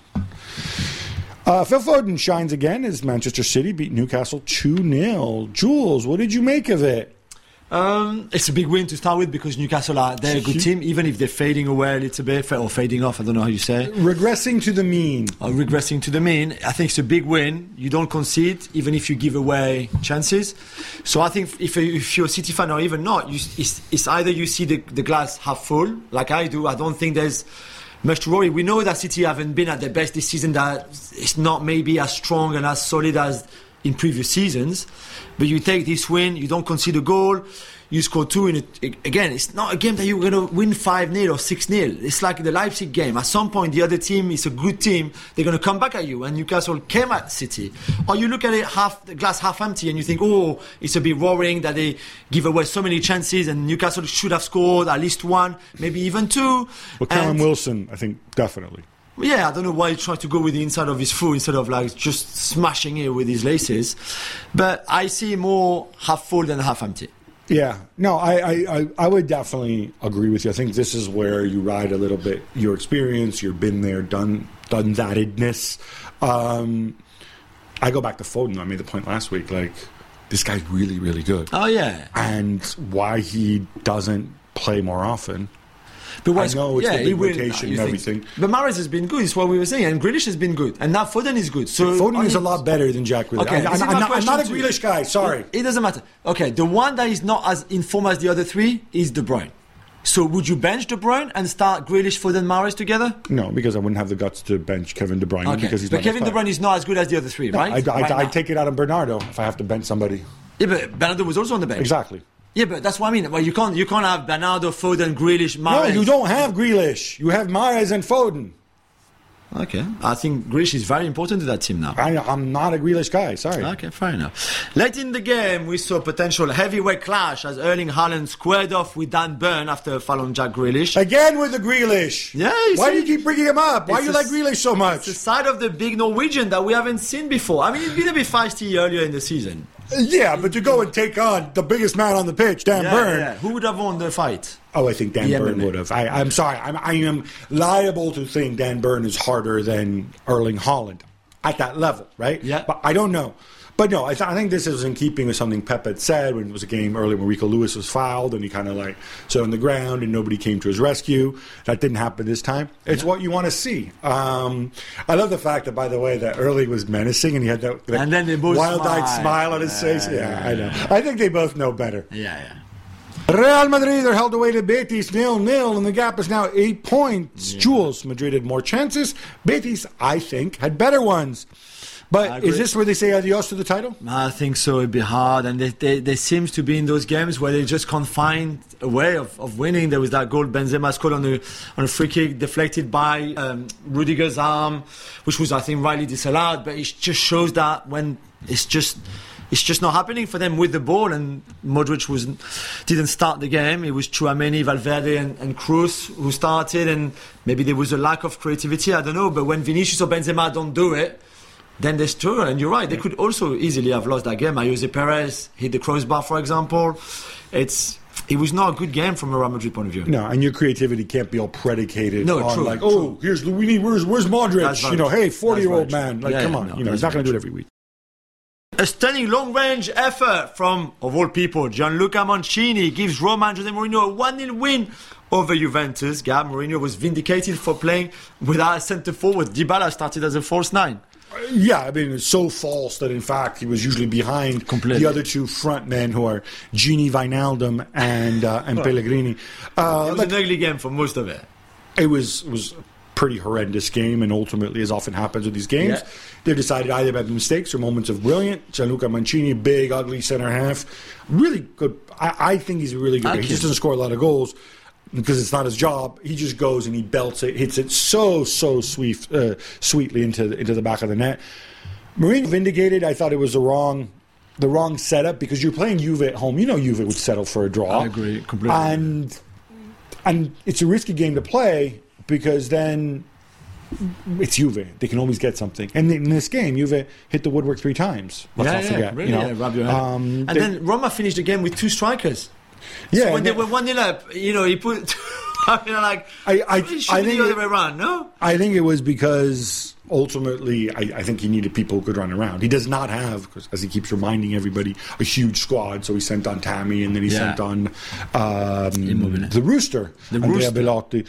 [SPEAKER 1] Phil Foden shines again as Manchester City beat Newcastle 2-0. Jules, what did you make of it?
[SPEAKER 2] It's a big win to start with because Newcastle they're a good team, even if they're fading away a little bit, or fading off, I don't know how you say.
[SPEAKER 1] Regressing to the mean.
[SPEAKER 2] Regressing to the mean. I think it's a big win. You don't concede, even if you give away chances. So I think if you're a City fan or even not, it's either you see the glass half full, like I do. I don't think there's much to worry. We know that City haven't been at their best this season, that it's not maybe as strong and as solid as in previous seasons, but you take this win, you don't concede a goal, you score 2 in it. Again, it's not a game that you're going to win 5-0 or 6-0. It's like the Leipzig game. At some point, the other team is a good team. They're going to come back at you, and Newcastle came at City. Or you look at it the glass half empty, and you think, it's a bit worrying that they give away so many chances, and Newcastle should have scored at least 1, maybe even 2.
[SPEAKER 1] Well, Callum Wilson, I think, definitely.
[SPEAKER 2] Yeah, I don't know why he tried to go with the inside of his foot instead of just smashing it with his laces. But I see more half full than half empty.
[SPEAKER 1] Yeah. No, I would definitely agree with you. I think this is where you ride a little bit your experience, your been there, done thatedness. I go back to Foden. I made the point last week, this guy's really, really good.
[SPEAKER 2] Oh, yeah.
[SPEAKER 1] And why he doesn't play more often.
[SPEAKER 2] But
[SPEAKER 1] I know it's the big rotation and everything.
[SPEAKER 2] But Mahrez has been good, is what we were saying. And Grealish has been good. And now Foden is good. So
[SPEAKER 1] Foden is a lot better than Jack Grealish.
[SPEAKER 2] Okay,
[SPEAKER 1] I'm not a Grealish guy, sorry.
[SPEAKER 2] It doesn't matter. Okay, the one that is not as in form as the other 3 is De Bruyne. So would you bench De Bruyne and start Grealish, Foden, Mahrez together?
[SPEAKER 1] No, because I wouldn't have the guts to bench Kevin De Bruyne.
[SPEAKER 2] Okay.
[SPEAKER 1] Because he's
[SPEAKER 2] but Kevin De Bruyne is not as good as the other 3, right?
[SPEAKER 1] I'd take it out on Bernardo if I have to bench somebody.
[SPEAKER 2] Yeah, but Bernardo was also on the bench.
[SPEAKER 1] Exactly.
[SPEAKER 2] Yeah, but that's what I mean. Well, you can't have Bernardo, Foden, Grealish, Mahrez.
[SPEAKER 1] No, you don't have Grealish. You have Mahrez and Foden.
[SPEAKER 2] Okay. I think Grealish is very important to that team now.
[SPEAKER 1] I'm not a Grealish guy, sorry.
[SPEAKER 2] Okay, fair enough. Late in the game, we saw a potential heavyweight clash as Erling Haaland squared off with Dan Burn after a foul on Jack Grealish.
[SPEAKER 1] Again with the Grealish.
[SPEAKER 2] Yeah,
[SPEAKER 1] why do you keep bringing him up? Why do you like Grealish so much?
[SPEAKER 2] It's a side of the big Norwegian that we haven't seen before. I mean, he's been a bit feisty earlier in the season.
[SPEAKER 1] Yeah, but to go and take on the biggest man on the pitch, Dan Burn.
[SPEAKER 2] Yeah. Who would have won the fight?
[SPEAKER 1] Oh, I think Dan Burn would have. I'm sorry. I am liable to think Dan Burn is harder than Erling Haaland at that level, right?
[SPEAKER 2] Yeah.
[SPEAKER 1] But I don't know. But no, I think this is in keeping with something Pep had said when it was a game earlier when Rico Lewis was fouled and he kind of stood on the ground and nobody came to his rescue. That didn't happen this time. It's what you want to see. I love the fact that, by the way, that Erling was menacing and he had that
[SPEAKER 2] and then they both
[SPEAKER 1] wild-eyed smile on his face. Yeah, I know. I think they both know better.
[SPEAKER 2] Yeah.
[SPEAKER 1] Real Madrid are held away to Betis 0-0, and the gap is now 8 points. Yeah. Jules, Madrid had more chances. Betis, I think, had better ones. But is this where they say adios to the title?
[SPEAKER 2] I think so. It'd be hard. And they seems to be in those games where they just can't find a way of winning. There was that goal Benzema scored on a free kick deflected by Rudiger's arm, which was, I think, rightly disallowed. But it just shows that when it's just not happening for them with the ball, and Modric didn't start the game. It was Tchouaméni, Valverde and Kroos who started, and maybe there was a lack of creativity, I don't know. But when Vinicius or Benzema don't do it, then they struggle. And you're right, they could also easily have lost that game. Jose Perez hit the crossbar, for example. It was not a good game from a Real Madrid point of view.
[SPEAKER 1] No, and your creativity can't be all predicated on
[SPEAKER 2] true,
[SPEAKER 1] like,
[SPEAKER 2] true.
[SPEAKER 1] where's Modric? You know, hey, 40-year-old man. Like, come on. He's not going to do it every week.
[SPEAKER 2] A stunning long-range effort from, of all people, Gianluca Mancini gives Roma and Jose Mourinho a 1-0 win over Juventus. Gab, Mourinho was vindicated for playing without a centre-forward. Dybala started as a false nine.
[SPEAKER 1] Yeah, I mean, it's so false that, in fact, he was usually behind the other two front men who are Gini Wijnaldum and Pellegrini.
[SPEAKER 2] It was an ugly game for most of it.
[SPEAKER 1] It was a pretty horrendous game, and ultimately, as often happens with these games, they're decided either by mistakes or moments of brilliant. Gianluca Mancini, big, ugly centre half. Really good. I think he's a really good guy. He just doesn't score a lot of goals because it's not his job. He just goes and he belts it, hits it so sweetly into the back of the net. Mourinho vindicated. I thought it was the wrong setup because you're playing Juve at home. You know Juve would settle for a draw.
[SPEAKER 2] I agree completely.
[SPEAKER 1] And it's a risky game to play because then it's Juve. They can always get something. And in this game, Juve hit the woodwork 3 times. Let's not forget.
[SPEAKER 2] Really, rub your head. Then Roma finished the game with 2 strikers.
[SPEAKER 1] Yeah,
[SPEAKER 2] so when they were 1-0 up, he put. I think the other way around. No,
[SPEAKER 1] I think it was because ultimately, I think he needed people who could run around. He does not have, because as he keeps reminding everybody, a huge squad. So he sent on Tammy, and then he sent on the Rooster, Andrea Belotti.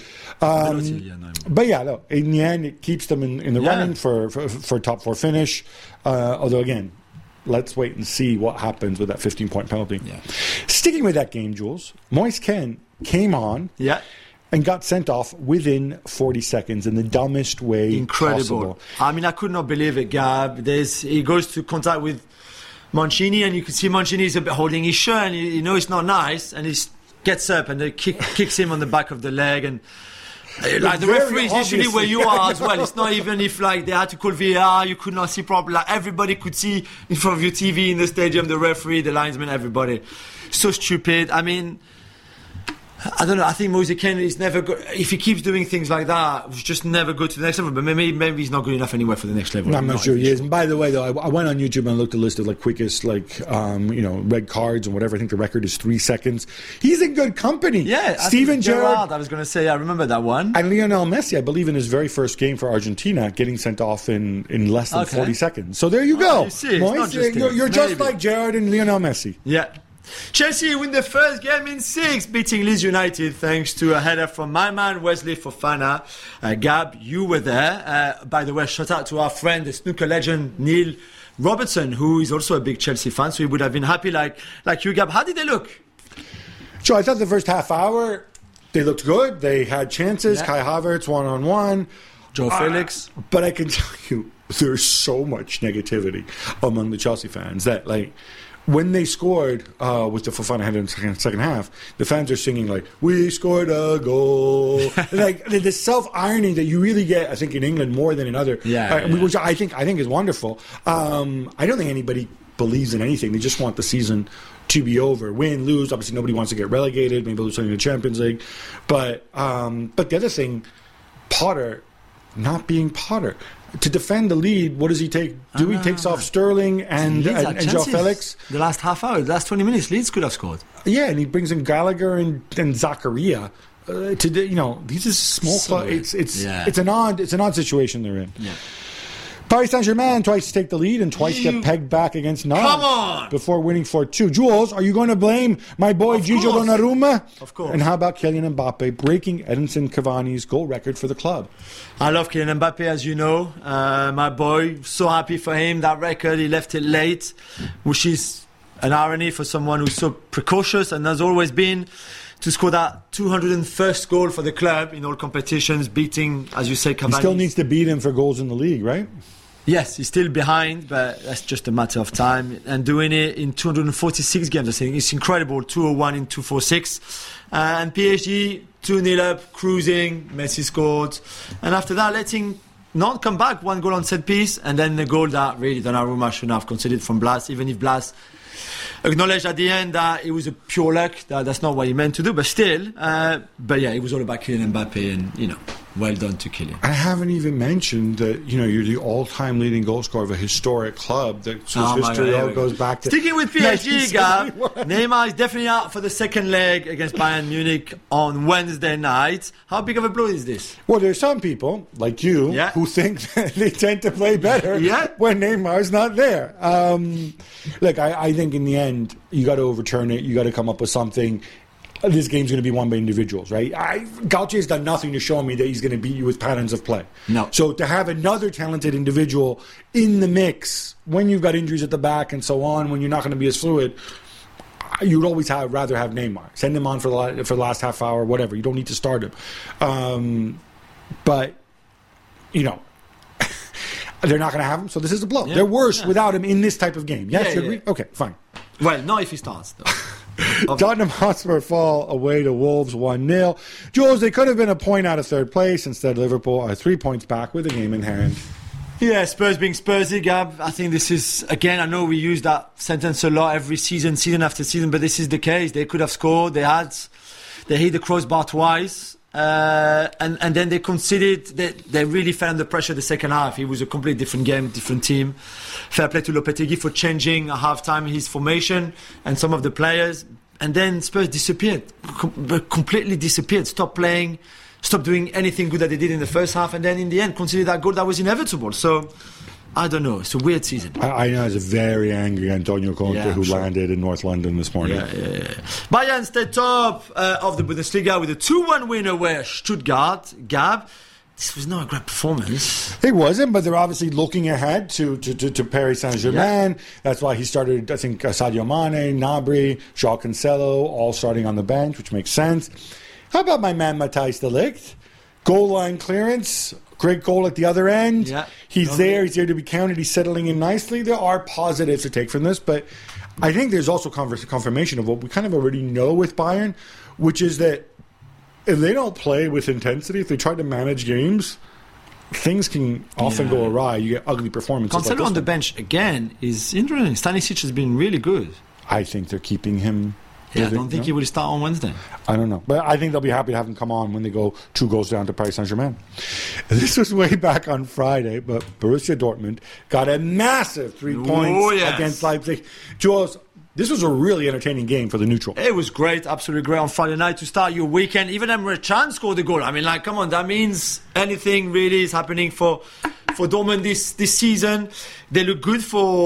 [SPEAKER 1] But yeah, no, in the end, it keeps them in the running for top 4 finish. Although again, let's wait and see what happens with that 15-point penalty. Yeah. Sticking with that game, Jules, Moise Kean came on and got sent off within 40 seconds in the dumbest way possible.
[SPEAKER 2] I mean, I could not believe it, Gab. He goes to contact with Mancini, and you can see Mancini is a bit holding his shirt, and you know it's not nice, and he gets up and they kicks him on the back of the leg, and like the referee is usually where you are as well. It's not even if like they had to call VAR, you could not see properly. Like everybody could see in front of your TV in the stadium, the referee, the linesman, everybody. So stupid. I mean, I don't know. I think Moise Kean is never good. If he keeps doing things like that, we just never go to the next level. But maybe he's not good enough anyway for the next level.
[SPEAKER 1] I'm not sure he is. And by the way, though, I went on YouTube and looked at a list of like quickest red cards and whatever. I think the record is 3 seconds. He's in good company.
[SPEAKER 2] Yeah,
[SPEAKER 1] Steven Gerrard.
[SPEAKER 2] I was going to say, I remember that one.
[SPEAKER 1] And Lionel Messi, I believe, in his very first game for Argentina, getting sent off in less than 40 seconds. So there you go.
[SPEAKER 2] You see,
[SPEAKER 1] Moise, you're just like Gerrard and Lionel Messi.
[SPEAKER 2] Yeah. Chelsea win the first game in 6, beating Leeds United thanks to a header from my man Wesley Fofana. Gab, you were there. By the way, shout out to our friend, the snooker legend Neil Robertson, who is also a big Chelsea fan, so he would have been happy like you, Gab. How did they look?
[SPEAKER 1] So I thought the first half hour, they looked good. They had chances. Kai Havertz one-on-one.
[SPEAKER 2] Joe Felix.
[SPEAKER 1] But I can tell you, there's so much negativity among the Chelsea fans that, like, when they scored with the Fofana header in the second half, the fans are singing like, "We scored a goal." Like the self-irony that you really get, I think, in England more than in other, which I think is wonderful. I don't think anybody believes in anything. They just want the season to be over. Win, lose. Obviously, nobody wants to get relegated. Maybe lose something in the Champions League. But the other thing, Potter not being Potter. To defend the lead, what does he take? He takes off Sterling and Joao Felix.
[SPEAKER 2] The last half hour, the last 20 minutes, Leeds could have scored.
[SPEAKER 1] Yeah, and he brings in Gallagher and Zakaria. These are small clubs. It's an odd situation they're in. Yeah. Paris Saint-Germain twice to take the lead and twice get pegged back against Nantes before winning 4-2. Jules, are you going to blame my boy Gigio Donnarumma?
[SPEAKER 2] Of course.
[SPEAKER 1] And how about Kylian Mbappe breaking Edinson Cavani's goal record for the club?
[SPEAKER 2] I love Kylian Mbappe, as you know. My boy, so happy for him. That record, he left it late, which is an irony for someone who's so precocious and has always been, to score that 201st goal for the club in all competitions, beating, as you say, Cavani.
[SPEAKER 1] He still needs to beat him for goals in the league, right?
[SPEAKER 2] Yes, he's still behind, but that's just a matter of time. And doing it in 246 games, I think it's incredible. 201 in 246. And PSG, 2-0 up, cruising. Messi scored. And after that, letting Nantes come back, 1 goal on set piece. And then the goal that really Donnarumma should have conceded from Blas, even if Blas acknowledged at the end that it was a pure luck. That's not what he meant to do, but still. But yeah, it was all about Kylian Mbappe, and Well done to Kylian.
[SPEAKER 1] I haven't even mentioned that, you're the all-time leading goal scorer of a historic club whose history all goes back to...
[SPEAKER 2] Sticking with PSG, Gab, Neymar is definitely out for the second leg against Bayern Munich on Wednesday night. How big of a blow is this?
[SPEAKER 1] Well, there's some people, like you, who think that they tend to play better when Neymar's not there. Look, I think in the end, you got to overturn it. You got to come up with something. This game's going to be won by individuals, right? Galtier's done nothing to show me that he's going to beat you with patterns of play.
[SPEAKER 2] No.
[SPEAKER 1] So to have another talented individual in the mix when you've got injuries at the back and so on, when you're not going to be as fluid, you'd always rather have Neymar. Send him on for the last half hour, whatever. You don't need to start him. But, they're not going to have him, so this is a blow. Yeah. They're worse without him in this type of game. Yes, you agree? Okay, fine.
[SPEAKER 2] Well, not if he starts, though.
[SPEAKER 1] Tottenham Hotspur fall away to Wolves 1-0. Jules, they could have been a point out of third place. Instead, Liverpool are 3 points back with a game in hand.
[SPEAKER 2] Yeah, Spurs being Spursy, Gab. I think this is, again, I know we use that sentence a lot every season after season, but this is the case. They could have scored. They hit the crossbar twice. And then they conceded. They really fell under pressure the second half. It was a completely different game, different team. Fair play to Lopetegui for changing at half-time his formation and some of the players. And then Spurs disappeared, completely disappeared. Stopped playing, stopped doing anything good that they did in the first half. And then in the end, conceded that goal that was inevitable. So, I don't know. It's a weird season.
[SPEAKER 1] I know it's a very angry Antonio Conte who landed in North London this morning.
[SPEAKER 2] Yeah. Bayern stayed top of the Bundesliga with a 2-1 win away at Stuttgart. Gab, this was not a great performance.
[SPEAKER 1] It wasn't, but they're obviously looking ahead to Paris Saint-Germain. Yeah. That's why he started, I think, Sadio Mane, Gnabry, João Cancelo, all starting on the bench, which makes sense. How about my man Matthijs de Ligt? Goal line clearance. Great goal at the other end.
[SPEAKER 2] Yeah.
[SPEAKER 1] He's there to be counted. He's settling in nicely. There are positives to take from this, but I think there's also confirmation of what we kind of already know with Bayern, which is that if they don't play with intensity, if they try to manage games, things can often go awry. You get ugly performances.
[SPEAKER 2] Cancelo on the bench again is interesting. Stanisic has been really good.
[SPEAKER 1] I think they're keeping him.
[SPEAKER 2] Yeah, I don't think he will start on Wednesday.
[SPEAKER 1] I don't know. But I think they'll be happy to have him come on when they go 2 goals down to Paris Saint-Germain. This was way back on Friday, but Borussia Dortmund got a massive 3 points against Leipzig. Jules, this was a really entertaining game for the neutral.
[SPEAKER 2] It was great, absolutely great on Friday night to start your weekend. Even Emre Can scored the goal. I mean, come on, that means anything really is happening for Dortmund this season. They look good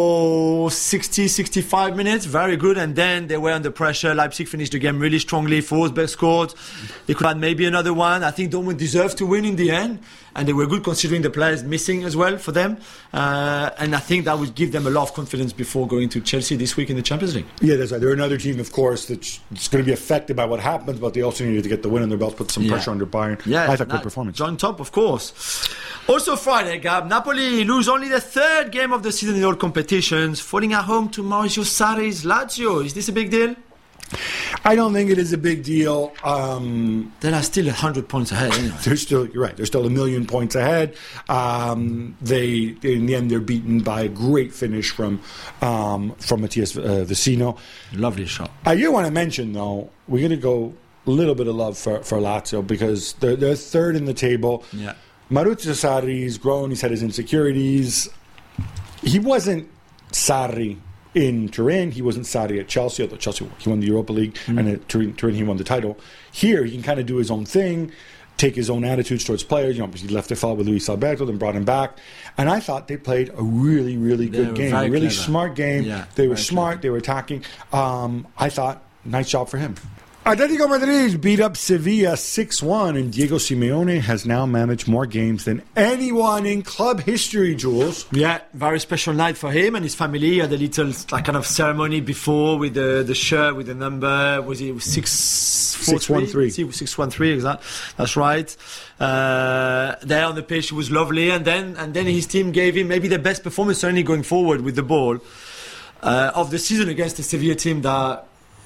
[SPEAKER 2] for 60, 65 minutes, very good, and then they were under pressure. Leipzig finished the game really strongly. Forsberg scored. They could have maybe another one. I think Dortmund deserved to win in the end, and they were good considering the players missing as well for them. And I think that would give them a lot of confidence before going to Chelsea this week in the Champions League.
[SPEAKER 1] Yeah, that's right. They're another team, of course, that's going to be affected by what happens, but they also needed to get the win on their belt, put some pressure under Bayern.
[SPEAKER 2] Yeah,
[SPEAKER 1] I thought good performance.
[SPEAKER 2] On top, of course. Also Friday, Gab, Napoli lose only the third game of the season in all competitions, falling at home to Maurizio Sarri's Lazio. Is this a big deal?
[SPEAKER 1] I don't think it is a big deal.
[SPEAKER 2] They are still 100 points ahead. Anyway.
[SPEAKER 1] You're right. They're still 1,000,000 points ahead. They in the end they're beaten by a great finish from Matias Vecino.
[SPEAKER 2] Lovely shot.
[SPEAKER 1] I do want to mention though, we're going to go a little bit of love for Lazio because they're third in the table.
[SPEAKER 2] Yeah.
[SPEAKER 1] Maurizio Sarri's grown. He's had his insecurities. He wasn't Sarri in Turin. He wasn't Sarri at Chelsea, although Chelsea he won the Europa League, and at Turin he won the title. Here, he can kind of do his own thing, take his own attitudes towards players. He left it fall with Luis Alberto, then brought him back. And I thought they played a really, really good game. A really smart game. Yeah, they were smart. Clever. They were attacking. I thought, nice job for him. Atletico Madrid beat up Sevilla 6-1, and Diego Simeone has now managed more games than anyone in club history, Jules.
[SPEAKER 2] Yeah, very special night for him and his family. He had a little kind of ceremony before with the shirt, with the number. Was it 613? 613, exactly. That's right. There on the pitch, it was lovely, and then his team gave him maybe the best performance, certainly going forward with the ball, of the season against the Sevilla team that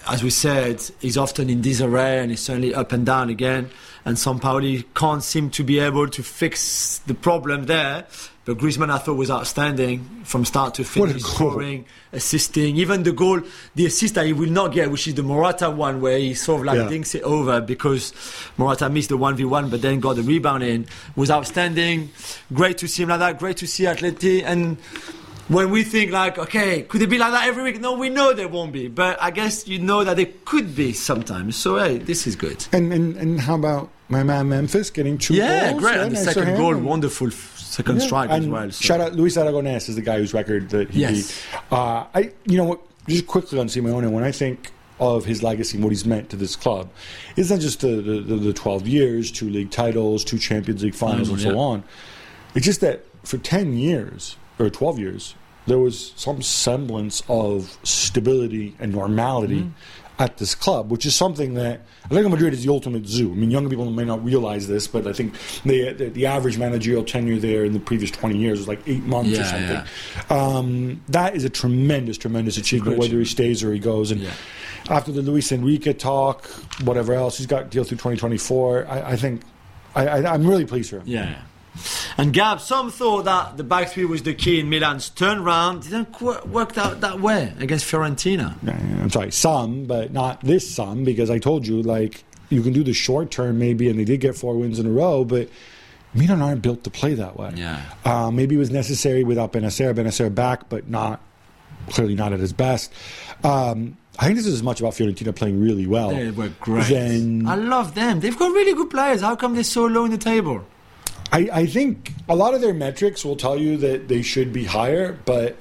[SPEAKER 2] as we said, he's often in disarray and he's certainly up and down again. And Sampaoli can't seem to be able to fix the problem there. But Griezmann, I thought, was outstanding from start to finish, scoring, assisting. Even the assist that he will not get, which is the Morata one, where he sort of dinks it over because Morata missed the 1v1, but then got the rebound in, was outstanding. Great to see him like that. Great to see Atleti. And when we think okay, could it be like that every week? No, we know there won't be. But I guess you know that it could be sometimes. So, hey, this is good.
[SPEAKER 1] And how about my man Memphis getting 2 goals?
[SPEAKER 2] Yeah, great. And the second goal, wonderful second strike as well. So.
[SPEAKER 1] Shout out Luis Aragonés is the guy whose record that he beat. You know what? Just quickly on Simeone, when I think of his legacy and what he's meant to this club, it's not just the 12 years, 2 league titles, 2 Champions League finals, and so on. It's just that for 10 years or 12 years, there was some semblance of stability and normality at this club, which is something that Atletico Madrid is the ultimate zoo. I mean, younger people may not realize this, but I think the average managerial tenure there in the previous 20 years was like 8 months or something. Yeah. That is a tremendous achievement, whether he stays or he goes. And after the Luis Enrique talk, whatever else, he's got a deal through 2024. I think I'm really pleased for him.
[SPEAKER 2] Yeah. And Gab, some thought that the back three was the key in Milan's turnaround. Didn't work out that way against Fiorentina.
[SPEAKER 1] I'm sorry, some, but not this some, because I told you, you can do the short term maybe, and they did get 4 wins in a row, but Milan aren't built to play that way.
[SPEAKER 2] Yeah.
[SPEAKER 1] Maybe it was necessary without Benacer back, but clearly not at his best. I think this is as much about Fiorentina playing really well.
[SPEAKER 2] They were great. I love them. They've got really good players. How come they're so low in the table?
[SPEAKER 1] I think a lot of their metrics will tell you that they should be higher, but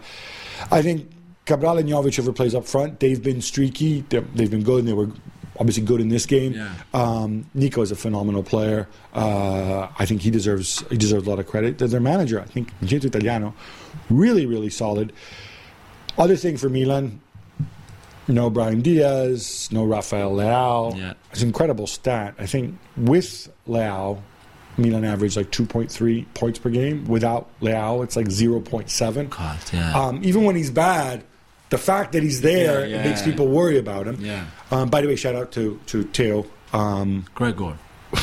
[SPEAKER 1] I think Cabral and Jovic, whoever plays up front, they've been streaky. They've been good, and they were obviously good in this game.
[SPEAKER 2] Yeah.
[SPEAKER 1] Nico is a phenomenal player. I think he deserves a lot of credit. Their manager, I think, Vincenzo Italiano, really, really solid. Other thing for Milan, no Brahim Diaz, no Rafael Leao.
[SPEAKER 2] Yeah.
[SPEAKER 1] It's an incredible stat. I think with Leao, Milan averaged 2.3 points per game. Without Leao, it's 0.7.
[SPEAKER 2] God, yeah.
[SPEAKER 1] Even when he's bad, the fact that he's there it makes people worry about him.
[SPEAKER 2] Yeah.
[SPEAKER 1] By the way, shout out to Theo.
[SPEAKER 2] Great goal.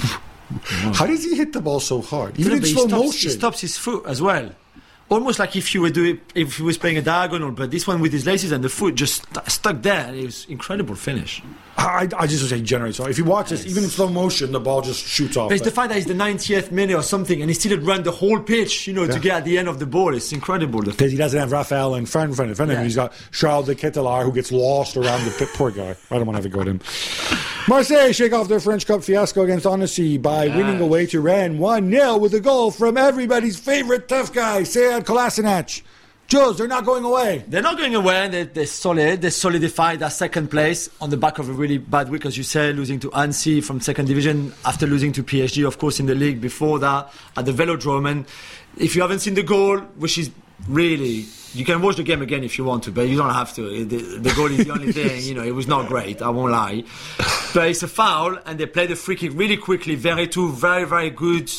[SPEAKER 1] How does he hit the ball so hard? Even in slow motion.
[SPEAKER 2] He stops his foot as well. Almost like if he was playing a diagonal, but this one with his laces and the foot just stuck there. It was incredible finish.
[SPEAKER 1] I just would say generally. So if you watch this, even in slow motion, the ball just shoots off.
[SPEAKER 2] But it's the fact that it's the 90th minute or something, and he still run the whole pitch, to get at the end of the ball. It's incredible.
[SPEAKER 1] Because he doesn't have Rafael in front of him. He's got Charles de Ketelaere, who gets lost around the pit. Poor guy. I don't want to have a go at him. Marseille shake off their French Cup fiasco against Annecy by winning away to Rennes 1-0 with a goal from everybody's favorite tough guy, Sead Kolasinac. Jules, they're not going away.
[SPEAKER 2] They're not going away. They're solid. They solidified their second place on the back of a really bad week, as you said, losing to Annecy from second division after losing to PSG, of course, in the league before that at the Velodrome. And if you haven't seen the goal, which is really... You can watch the game again if you want to, but you don't have to. The goal is the only thing. It was not great, I won't lie. But it's a foul, and they played the free kick really quickly. Very, very good,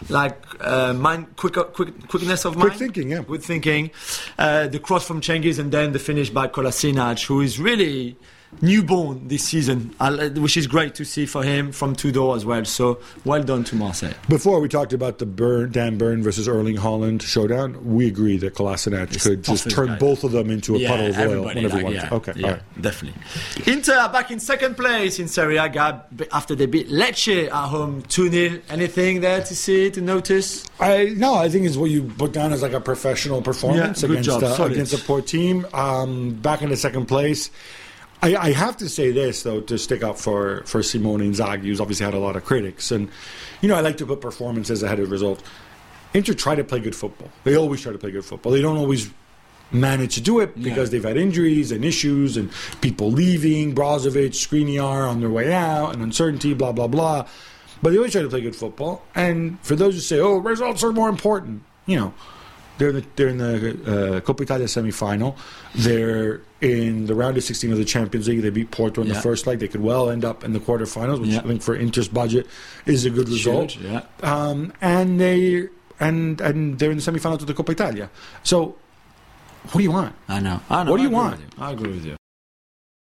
[SPEAKER 2] quickness of mind.
[SPEAKER 1] Quick thinking, yeah.
[SPEAKER 2] Good thinking. The cross from Cengiz, and then the finish by Kolasinac, who is really newborn this season, which is great to see for him from Tudor as well. So well done to Marseille.
[SPEAKER 1] Before we talked about the Dan Burn versus Erling Haaland showdown, we agree that Kolasinac could just turn both of them into a puddle of oil whenever he wants.
[SPEAKER 2] Okay, all right. Definitely. Inter are back in second place in Serie A, Gab, after they beat Lecce at home 2-0. Anything there to see, to notice?
[SPEAKER 1] No, I think it's what you put down as a professional performance against a poor team. Back in the second place. I have to say this, though, to stick up for Simone Inzaghi, who's obviously had a lot of critics. And, I like to put performances ahead of results. Inter try to play good football. They always try to play good football. They don't always manage to do it because they've had injuries and issues and people leaving, Brozovic, Skriniar on their way out, and uncertainty, blah, blah, blah. But they always try to play good football. And for those who say, results are more important, they're in the Coppa Italia semi-final. They're in the round of 16 of the Champions League. They beat Porto in the first leg. They could well end up in the quarterfinals, which I think for Inter's budget is a good result. And they're in the semi-finals of the Coppa Italia. So, what do you want?
[SPEAKER 2] I know.
[SPEAKER 1] What do you want?
[SPEAKER 2] I agree with you.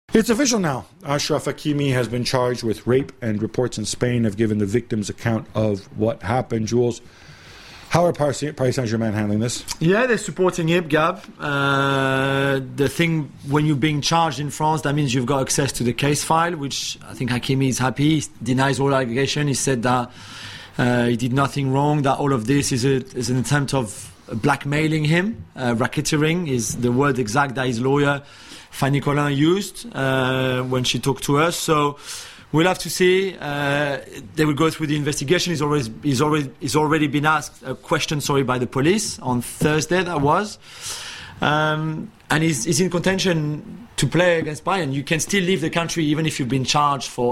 [SPEAKER 1] It's official now. Achraf Hakimi has been charged with rape, and reports in Spain have given the victim's account of what happened. Jules, how are Paris Saint-Germain handling this?
[SPEAKER 2] Yeah, they're supporting him, Gab. The thing, when you're being charged in France, that means you've got access to the case file, which I think Hakimi is happy. He denies all allegations. He said that he did nothing wrong, that all of this is an attempt of blackmailing him. Racketeering is the word exact that his lawyer, Fanny Collin, used when she talked to us. So we'll have to see. They will go through the investigation. He's already been asked a question, by the police on Thursday. That was, and he's in contention to play against Bayern. You can still leave the country even if you've been charged for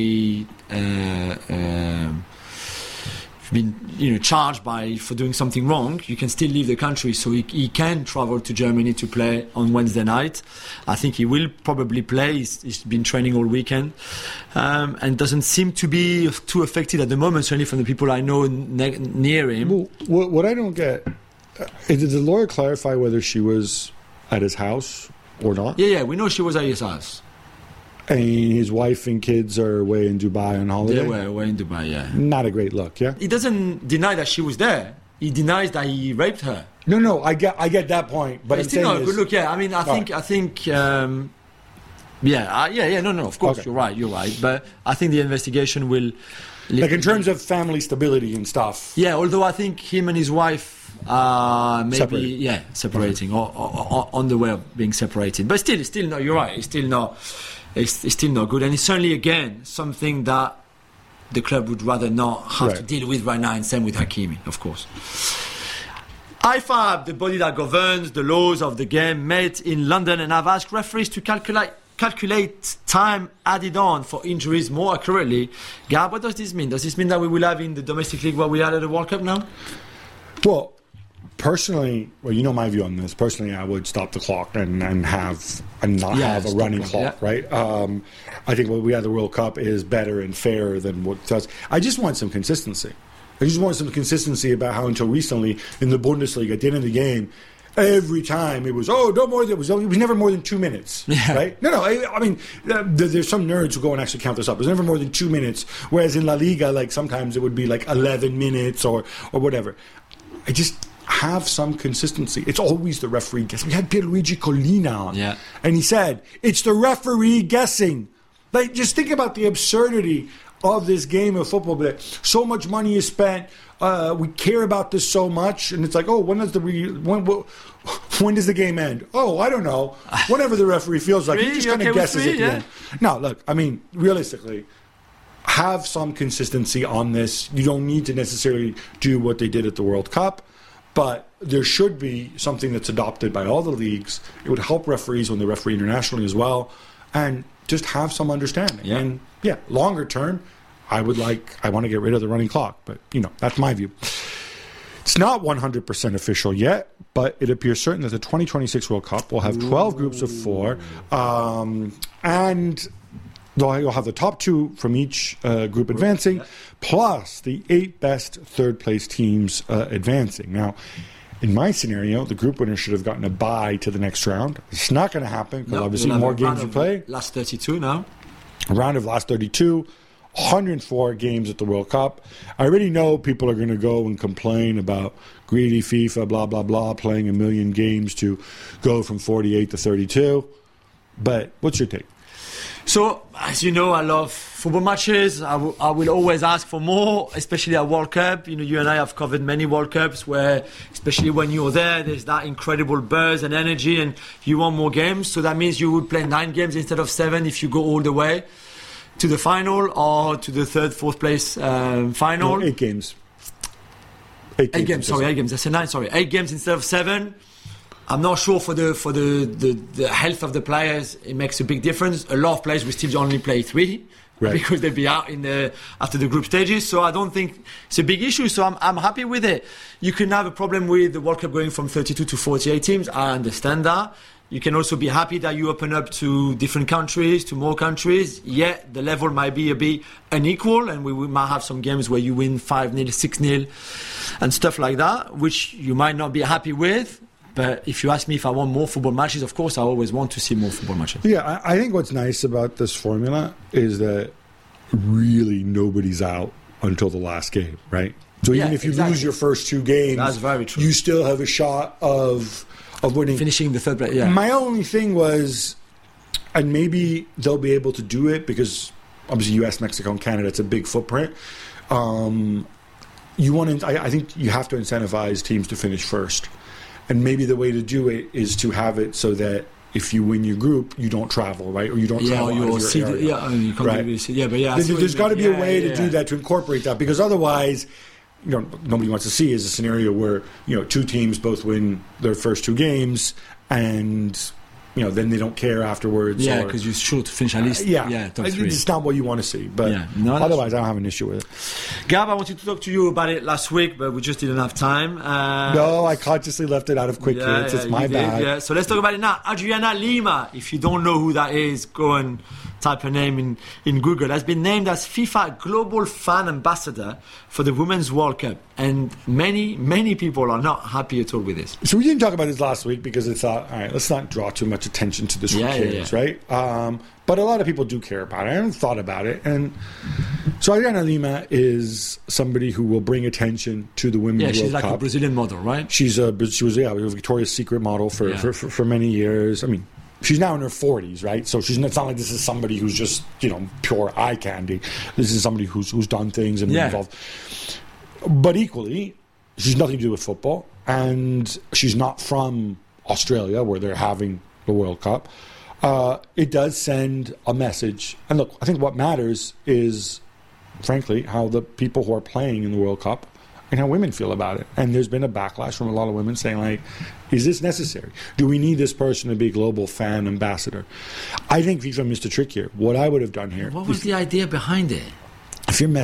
[SPEAKER 2] charged for doing something wrong. You can still leave the country, so he can travel to Germany to play on Wednesday night. I think he will probably play. He's been training all weekend, and doesn't seem to be too affected at the moment, certainly from the people I know near him.
[SPEAKER 1] Well, what I don't get, did the lawyer clarify whether she was at his house or not?
[SPEAKER 2] Yeah, we know she was at his house.
[SPEAKER 1] And his wife and kids are away in Dubai on holiday?
[SPEAKER 2] They were away in Dubai, yeah.
[SPEAKER 1] Not a great look, yeah?
[SPEAKER 2] He doesn't deny that she was there. He denies that he raped her.
[SPEAKER 1] No, I get that point. But
[SPEAKER 2] it's still not a good look, yeah. I mean, I think, of course,
[SPEAKER 1] okay.
[SPEAKER 2] You're right. But I think the investigation will...
[SPEAKER 1] Like in terms of family stability and stuff.
[SPEAKER 2] Yeah, although I think him and his wife are maybe separating or on the way of being separated. But still no, you're right. It's still not good, and it's certainly again something that the club would rather not have to deal with right now, and same with Hakimi, of course. IFAB, the body that governs the laws of the game, met in London and have asked referees to calculate time added on for injuries more accurately. Gab, what does this mean? Does this mean that we will have in the domestic league what we had at the World Cup now?
[SPEAKER 1] Well, personally, you know my view on this. Personally, I would stop the clock and not have a running clock, right? I think what we had at the World Cup is better and fairer than what it does. I just want some consistency. I just want some consistency about how until recently in the Bundesliga, at the end of the game, every time it was, it was never more than 2 minutes, right? No, I mean, there's some nerds who go and actually count this up. It was never more than 2 minutes, whereas in La Liga, like sometimes it would be like 11 minutes or whatever. I just have some consistency. It's always the referee guessing. We had Pierluigi Collina on, and he said, it's the referee guessing. Like, just think about the absurdity of this game of football. But so much money is spent. We care about this so much, and it's like, when does the game end? I don't know. Whenever the referee feels like, he just kind of guesses at the end. No, look, I mean, realistically, have some consistency on this. You don't need to necessarily do what they did at the World Cup, but there should be something that's adopted by all the leagues. It would help referees when they referee internationally as well, and just have some understanding.
[SPEAKER 2] Yeah.
[SPEAKER 1] And longer term, I want to get rid of the running clock, but that's my view. It's not 100% official yet, but it appears certain that the 2026 World Cup will have 12 groups of 4, and you'll have the top 2 from each group advancing, plus the 8 best third-place teams advancing. Now, in my scenario, the group winner should have gotten a bye to the next round. It's not going to happen because obviously more games to play.
[SPEAKER 2] Last 32 now.
[SPEAKER 1] A round of last 32, 104 games at the World Cup. I already know people are going to go and complain about greedy FIFA, blah, blah, blah, playing a million games to go from 48 to 32. But what's your take?
[SPEAKER 2] So, as you know, I love football matches. I will always ask for more, especially at World Cup. You and I have covered many World Cups where, especially when you're there's that incredible buzz and energy, and you want more games. So that means you would play 9 games instead of 7 if you go all the way to the final or to the 3rd, 4th place final.
[SPEAKER 1] No, 8 games.
[SPEAKER 2] 8 games. Sorry, 8 games. I said 9. Sorry, 8 games instead of 7. I'm not sure for the health of the players it makes a big difference. A lot of players will still only play 3 because they'll be out after the group stages. So I don't think it's a big issue. So I'm happy with it. You can have a problem with the World Cup going from 32 to 48 teams. I understand that. You can also be happy that you open up to different countries, to more countries. Yet the level might be a bit unequal, and we might have some games where you win 5-0, 6-0, and stuff like that, which you might not be happy with. But if you ask me if I want more football matches, of course I always want to see more football matches.
[SPEAKER 1] Yeah, I think what's nice about this formula is that really nobody's out until the last game, right? So even if you lose your first 2 games,
[SPEAKER 2] that's very true.
[SPEAKER 1] You still have a shot of winning.
[SPEAKER 2] Finishing the third place, yeah.
[SPEAKER 1] My only thing was, and maybe they'll be able to do it because obviously US, Mexico, and Canada, it's a big footprint. I think you have to incentivize teams to finish first. And maybe the way to do it is to have it so that if you win your group, you don't travel, right? Or you don't travel out of your area.
[SPEAKER 2] You can't right.
[SPEAKER 1] There's got to be a way to do that, to incorporate that, because otherwise, nobody wants to see is a scenario where 2 teams both win their first 2 games, and then they don't care afterwards.
[SPEAKER 2] Yeah, because you're sure to finish at least. Top 3.
[SPEAKER 1] It's not what you want to see, but otherwise, I don't have an issue with it.
[SPEAKER 2] Gab, I wanted to talk to you about it last week, but we just didn't have time.
[SPEAKER 1] No, I consciously left it out of quick hits. It's my bad.
[SPEAKER 2] Yeah. So let's talk about it now. Adriana Lima, if you don't know who that is, go and type her name in Google, has been named as FIFA Global Fan Ambassador for the Women's World Cup. And many people are not happy at all with this.
[SPEAKER 1] So we didn't talk about this last week because it's all right, let's not draw too much attention to this. Right? But a lot of people do care about it. I haven't thought about it. And so Adriana Lima is somebody who will bring attention to the Women's World Cup.
[SPEAKER 2] Yeah, she's like a Brazilian model, right?
[SPEAKER 1] She was a Victoria's Secret model for many years. I mean, she's now in her 40s, right? So it's not like this is somebody who's just, pure eye candy. This is somebody who's done things and been involved. But equally, she's nothing to do with football, and she's not from Australia where they're having the World Cup. It does send a message. And look, I think what matters is, frankly, how the people who are playing in the World Cup and how women feel about it. And there's been a backlash from a lot of women saying, like, is this necessary? Do we need this person to be a global fan ambassador? I think FIFA missed a trick here. What I would have done here...
[SPEAKER 2] What was the idea behind it?
[SPEAKER 1] If you're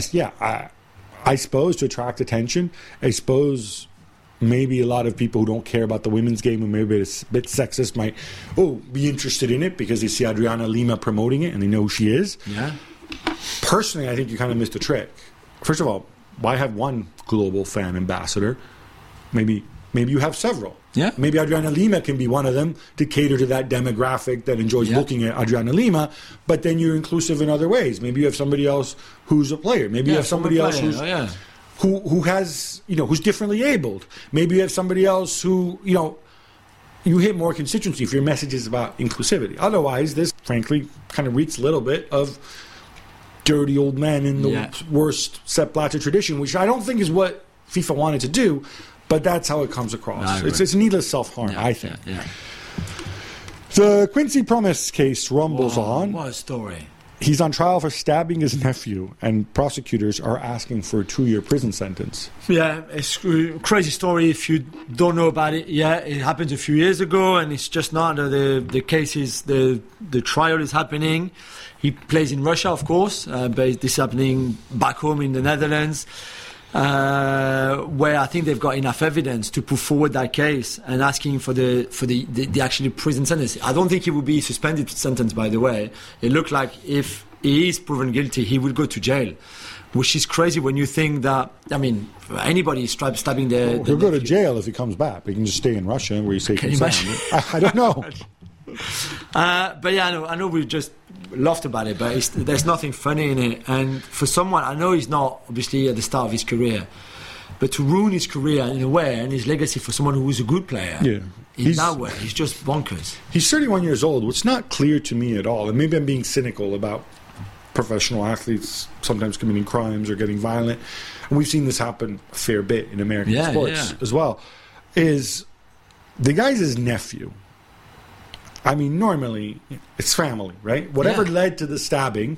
[SPEAKER 1] I suppose to attract attention. I suppose maybe a lot of people who don't care about the women's game and maybe it's a bit sexist might be interested in it because they see Adriana Lima promoting it and they know who she is.
[SPEAKER 2] Yeah.
[SPEAKER 1] Personally, I think you kind of missed a trick. First of all, why have one global fan ambassador? Maybe you have several.
[SPEAKER 2] Yeah.
[SPEAKER 1] Maybe Adriana Lima can be one of them to cater to that demographic that enjoys looking at Adriana Lima, but then you're inclusive in other ways. Maybe you have somebody else who's a player. Maybe you have somebody else who has, who's differently abled. Maybe you have somebody else who, you hit more constituency if your message is about inclusivity. Otherwise, this, frankly, kind of reeks a little bit of dirty old men in the worst Sepp Blatter tradition, which I don't think is what FIFA wanted to do. But that's how it comes across. It's needless self-harm, I think.
[SPEAKER 2] Yeah.
[SPEAKER 1] The Quincy Promes case rumbles on.
[SPEAKER 2] What a story.
[SPEAKER 1] He's on trial for stabbing his nephew, and prosecutors are asking for a 2-year prison sentence.
[SPEAKER 2] Yeah, it's a crazy story if you don't know about it. Yeah, it happened a few years ago, and it's just not the case is the trial is happening. He plays in Russia, of course, but this is happening back home in the Netherlands. Where I think they've got enough evidence to put forward that case and asking for the actually prison sentence. I don't think he will be suspended sentence, by the way. It looked like if he is proven guilty, he will go to jail, which is crazy when you think that, anybody stabbing their
[SPEAKER 1] he'll go to jail if he comes back. He can just stay in Russia where he's safe and sound. I don't know.
[SPEAKER 2] But yeah, I know we just laughed about it, but there's nothing funny in it. And for someone, I know he's not obviously at the start of his career, but to ruin his career in a way and his legacy for someone who was a good player, in that way, he's just bonkers.
[SPEAKER 1] He's 31 years old, which is not clear to me at all. And maybe I'm being cynical about professional athletes sometimes committing crimes or getting violent. And we've seen this happen a fair bit in American sports as well. Is the guy's his nephew. Normally, it's family, right? Whatever led to the stabbing,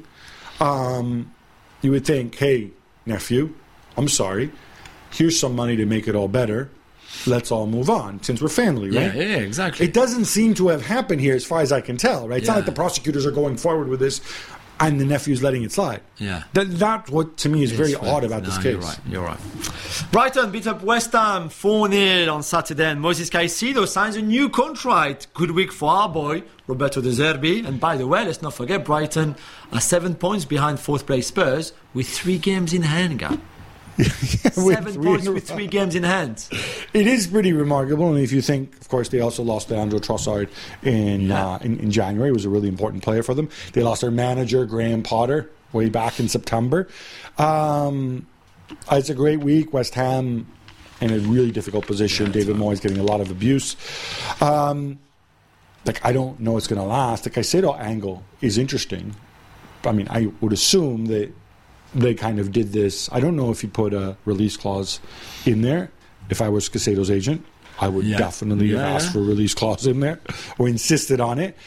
[SPEAKER 1] you would think, hey, nephew, I'm sorry. Here's some money to make it all better. Let's all move on, since we're family, right?
[SPEAKER 2] Yeah, exactly.
[SPEAKER 1] It doesn't seem to have happened here as far as I can tell, right? It's not like the prosecutors are going forward with this and the nephew's letting it slide.
[SPEAKER 2] Yeah.
[SPEAKER 1] That's what, to me, is very odd about this case.
[SPEAKER 2] You're right. Brighton beat up West Ham 4-0 on Saturday, and Moises Caicedo signs a new contract. Good week for our boy, Roberto De Zerbi. And by the way, let's not forget, Brighton are 7 points behind fourth place Spurs with 3 games in hand, guy. 7 points with 3 games in hand.
[SPEAKER 1] It is pretty remarkable, and if you think, of course, they also lost Leandro Trossard in January. It was a really important player for them. They lost their manager, Graham Potter, way back in September. It's a great week. West Ham in a really difficult position. David Moyes getting a lot of abuse. I don't know it's going to last. The Caicedo angle is interesting. I mean, I would assume that they kind of did this. I don't know if he put a release clause in there. If I was Caicedo's agent, I would definitely have asked for a release clause in there or insisted on it.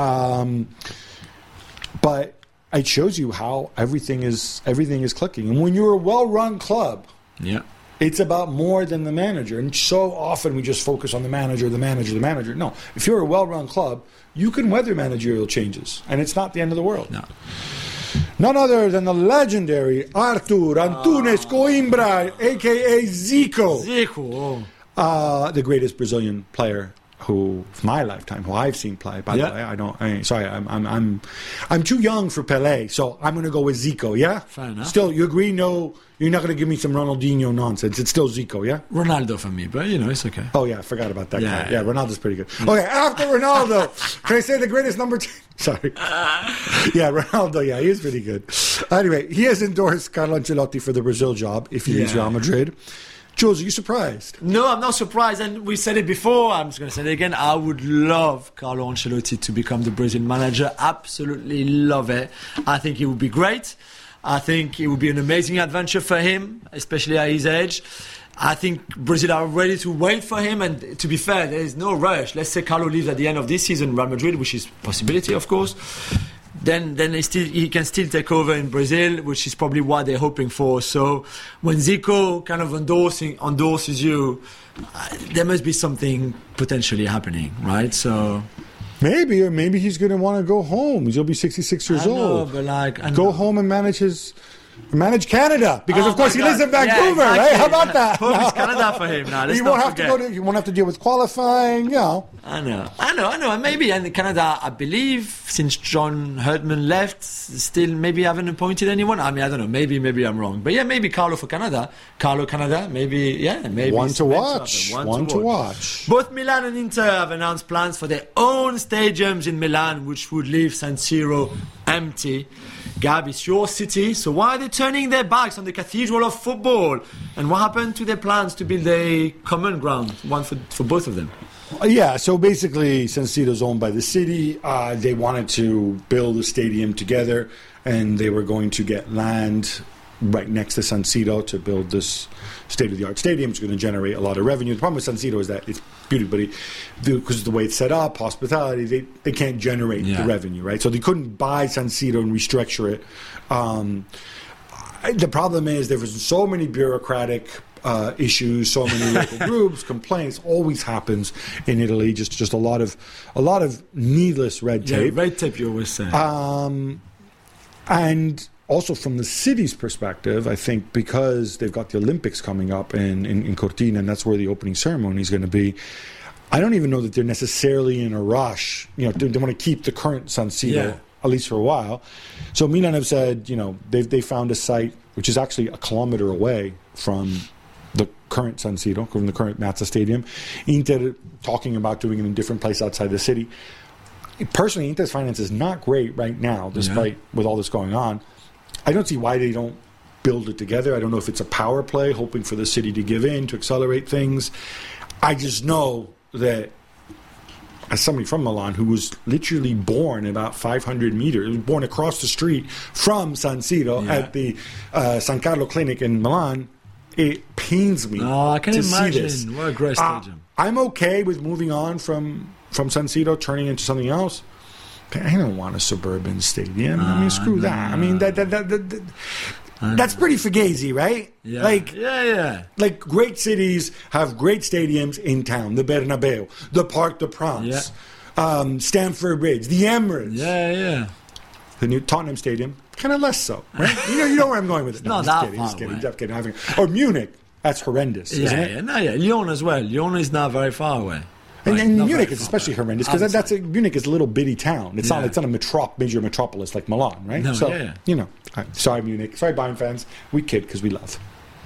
[SPEAKER 1] But it shows you how everything is clicking. And when you're a well-run club, it's about more than the manager. And so often we just focus on the manager. No, if you're a well-run club, you can weather managerial changes, and it's not the end of the world.
[SPEAKER 2] No.
[SPEAKER 1] None other than the legendary Artur Antunes Coimbra, a.k.a. Zico. The greatest Brazilian player who, of my lifetime, who I've seen play. By the way, I'm too young for Pelé, so I'm going to go with Zico. Yeah,
[SPEAKER 2] fair enough.
[SPEAKER 1] Still, you agree? No, you're not going to give me some Ronaldinho nonsense. It's still Zico. Yeah,
[SPEAKER 2] Ronaldo for me, but it's okay.
[SPEAKER 1] Oh yeah, I forgot about that guy. Yeah, Ronaldo's pretty good. Okay, after Ronaldo, can I say the greatest number 10? Sorry. Ronaldo. Yeah, he is pretty good. Anyway, he has endorsed Carlo Ancelotti for the Brazil job if he leaves Real Madrid. Jules, are you surprised?
[SPEAKER 2] No, I'm not surprised. And we said it before. I'm just going to say it again. I would love Carlo Ancelotti to become the Brazil manager. Absolutely love it. I think it would be great. I think it would be an amazing adventure for him, especially at his age. I think Brazil are ready to wait for him. And to be fair, there is no rush. Let's say Carlo leaves at the end of this season, Real Madrid, which is a possibility, of course. Then he can still take over in Brazil, which is probably what they're hoping for. So when Zico kind of endorses you, there must be something potentially happening, right? So
[SPEAKER 1] maybe he's going to want to go home. He'll be 66 years old.
[SPEAKER 2] But
[SPEAKER 1] go home and manage Canada, because of course he lives in Vancouver, right? How about that?
[SPEAKER 2] Home is Canada for him now.
[SPEAKER 1] He won't have to deal with qualifying.
[SPEAKER 2] I know. And maybe in Canada, I believe, since John Herdman left, still maybe haven't appointed anyone. I mean, I don't know. Maybe I'm wrong. But maybe Carlo for Canada. Maybe.
[SPEAKER 1] One to watch.
[SPEAKER 2] Both Milan and Inter have announced plans for their own stadiums in Milan, which would leave San Siro empty. Gab, it's your city, so why are they turning their backs on the cathedral of football? And what happened to their plans to build a common ground, one for both of them?
[SPEAKER 1] So basically San Siro is owned by the city. They wanted to build a stadium together, and they were going to get land right next to San Siro to build this state-of-the-art stadium. It's going to generate a lot of revenue. The problem with San Siro is that it's beautiful, but because of the way it's set up, hospitality, they can't generate the revenue, right? So they couldn't buy San Siro and restructure it. The problem is there was so many bureaucratic issues, so many local groups, complaints. Always happens in Italy. Just a lot of needless red tape.
[SPEAKER 2] Red tape, you always say.
[SPEAKER 1] And also from the city's perspective, I think because they've got the Olympics coming up in Cortina, and that's where the opening ceremony is going to be, I don't even know that they're necessarily in a rush. They want to keep the current San Siro, at least for a while. So Milan have said, they found a site which is actually a kilometer away from the current San Siro, from the current Mazza Stadium. Inter talking about doing it in a different place outside the city. Personally, Inter's finance is not great right now, despite with all this going on. I don't see why they don't build it together. I don't know if it's a power play, hoping for the city to give in, to accelerate things. I just know that as somebody from Milan who was literally born about 500 meters, born across the street from San Siro at the San Carlo Clinic in Milan, it pains me
[SPEAKER 2] I can
[SPEAKER 1] to
[SPEAKER 2] imagine.
[SPEAKER 1] See this.
[SPEAKER 2] What a great stadium.
[SPEAKER 1] I'm okay with moving on from San Siro, turning into something else. I don't want a suburban stadium. I mean, screw that. I mean, that's pretty fugazi, right?
[SPEAKER 2] Yeah.
[SPEAKER 1] Like great cities have great stadiums in town. The Bernabeu, the Parc des Princes, Stamford Bridge, the Emirates.
[SPEAKER 2] Yeah.
[SPEAKER 1] The new Tottenham Stadium, kind of less so, right? you know where I'm going with it.
[SPEAKER 2] Not that far
[SPEAKER 1] away. Or Munich, that's horrendous, isn't it?
[SPEAKER 2] Lyon as well. Lyon is not very far away.
[SPEAKER 1] And Munich is especially horrendous because Munich is a little bitty town. It's not a major metropolis like Milan, right?
[SPEAKER 2] No,
[SPEAKER 1] so, sorry Munich, sorry Bayern fans, we kid because we love.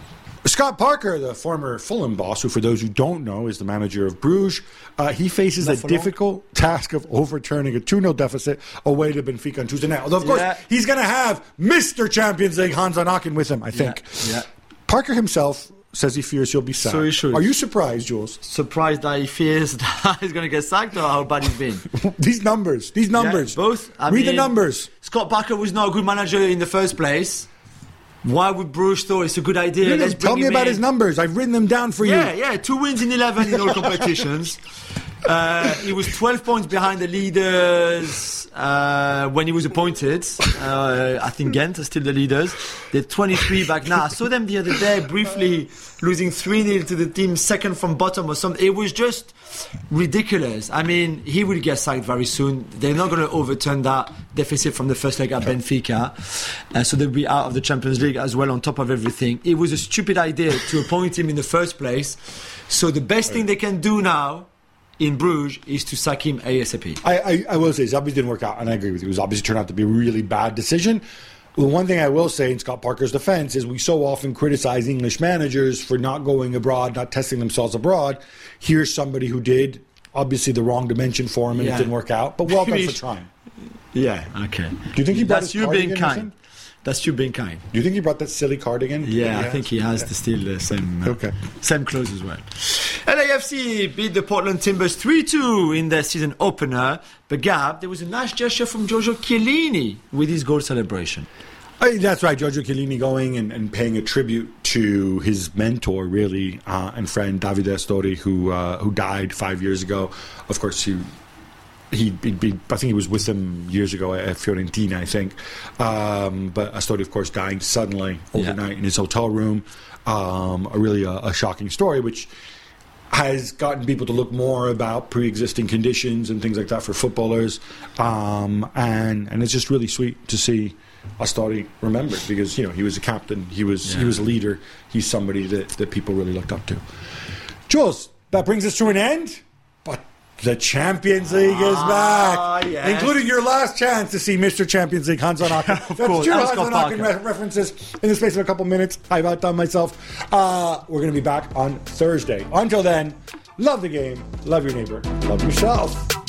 [SPEAKER 1] Scott Parker, the former Fulham boss, who for those who don't know is the manager of Bruges, he faces a difficult task of overturning a 2-0 deficit away to Benfica on Tuesday night. Although, of course, he's going to have Mr. Champions League Hans van Aken with him, I think.
[SPEAKER 2] Yeah.
[SPEAKER 1] Parker himself says he fears he'll be sacked.
[SPEAKER 2] So he should.
[SPEAKER 1] Are you surprised, Jules?
[SPEAKER 2] Surprised that he fears that he's going to get sacked, or how bad he's been?
[SPEAKER 1] These numbers.
[SPEAKER 2] Yeah, both.
[SPEAKER 1] Read the numbers.
[SPEAKER 2] Scott Parker was not a good manager in the first place. Why would Bruges thought it's a good idea?
[SPEAKER 1] Tell me about his numbers. I've written them down for you.
[SPEAKER 2] Yeah. 2 wins in 11 in all competitions. He was 12 points behind the leaders when he was appointed. I think Ghent are still the leaders. They're 23 back now. I saw them the other day briefly losing 3-0 to the team second from bottom or something. It was just ridiculous. I mean, he will get sacked very soon. They're not going to overturn that deficit from the first leg at Benfica. So they'll be out of the Champions League as well on top of everything. It was a stupid idea to appoint him in the first place. So the best thing they can do now in Bruges is to sack him ASAP.
[SPEAKER 1] I will say Zabi didn't work out, and I agree with you. It was obviously turned out to be a really bad decision. Well, one thing I will say in Scott Parker's defense is we so often criticize English managers for not going abroad, not testing themselves abroad. Here's somebody who did, obviously the wrong dimension for him and it didn't work out, but well done for trying.
[SPEAKER 2] Yeah, okay.
[SPEAKER 1] Do you think he brought his cardigan?
[SPEAKER 2] Being kind. That's you being kind.
[SPEAKER 1] Do you think he brought that silly cardigan?
[SPEAKER 2] Yeah, I think he has still the same clothes as well. LAFC beat the Portland Timbers 3-2 in their season opener. But Gab, there was a nice gesture from Giorgio Chiellini with his goal celebration.
[SPEAKER 1] That's right, Giorgio Chiellini going and paying a tribute to his mentor, really, and friend Davide Astori, who died 5 years ago. Of course, I think he was with him years ago at Fiorentina, I think. But Astori, of course, dying suddenly overnight in his hotel room. A shocking story, which has gotten people to look more about pre-existing conditions and things like that for footballers. And it's just really sweet to see Astori remembered because, he was a captain, he was a leader, he's somebody that people really looked up to. Jules, that brings us to an end. But the Champions League is back, including your last chance to see Mr. Champions League, Hans van Aken. That's 2 Hans van Aken references in the space of a couple minutes. I've outdone myself. We're going to be back on Thursday. Until then, love the game, love your neighbor, love yourself.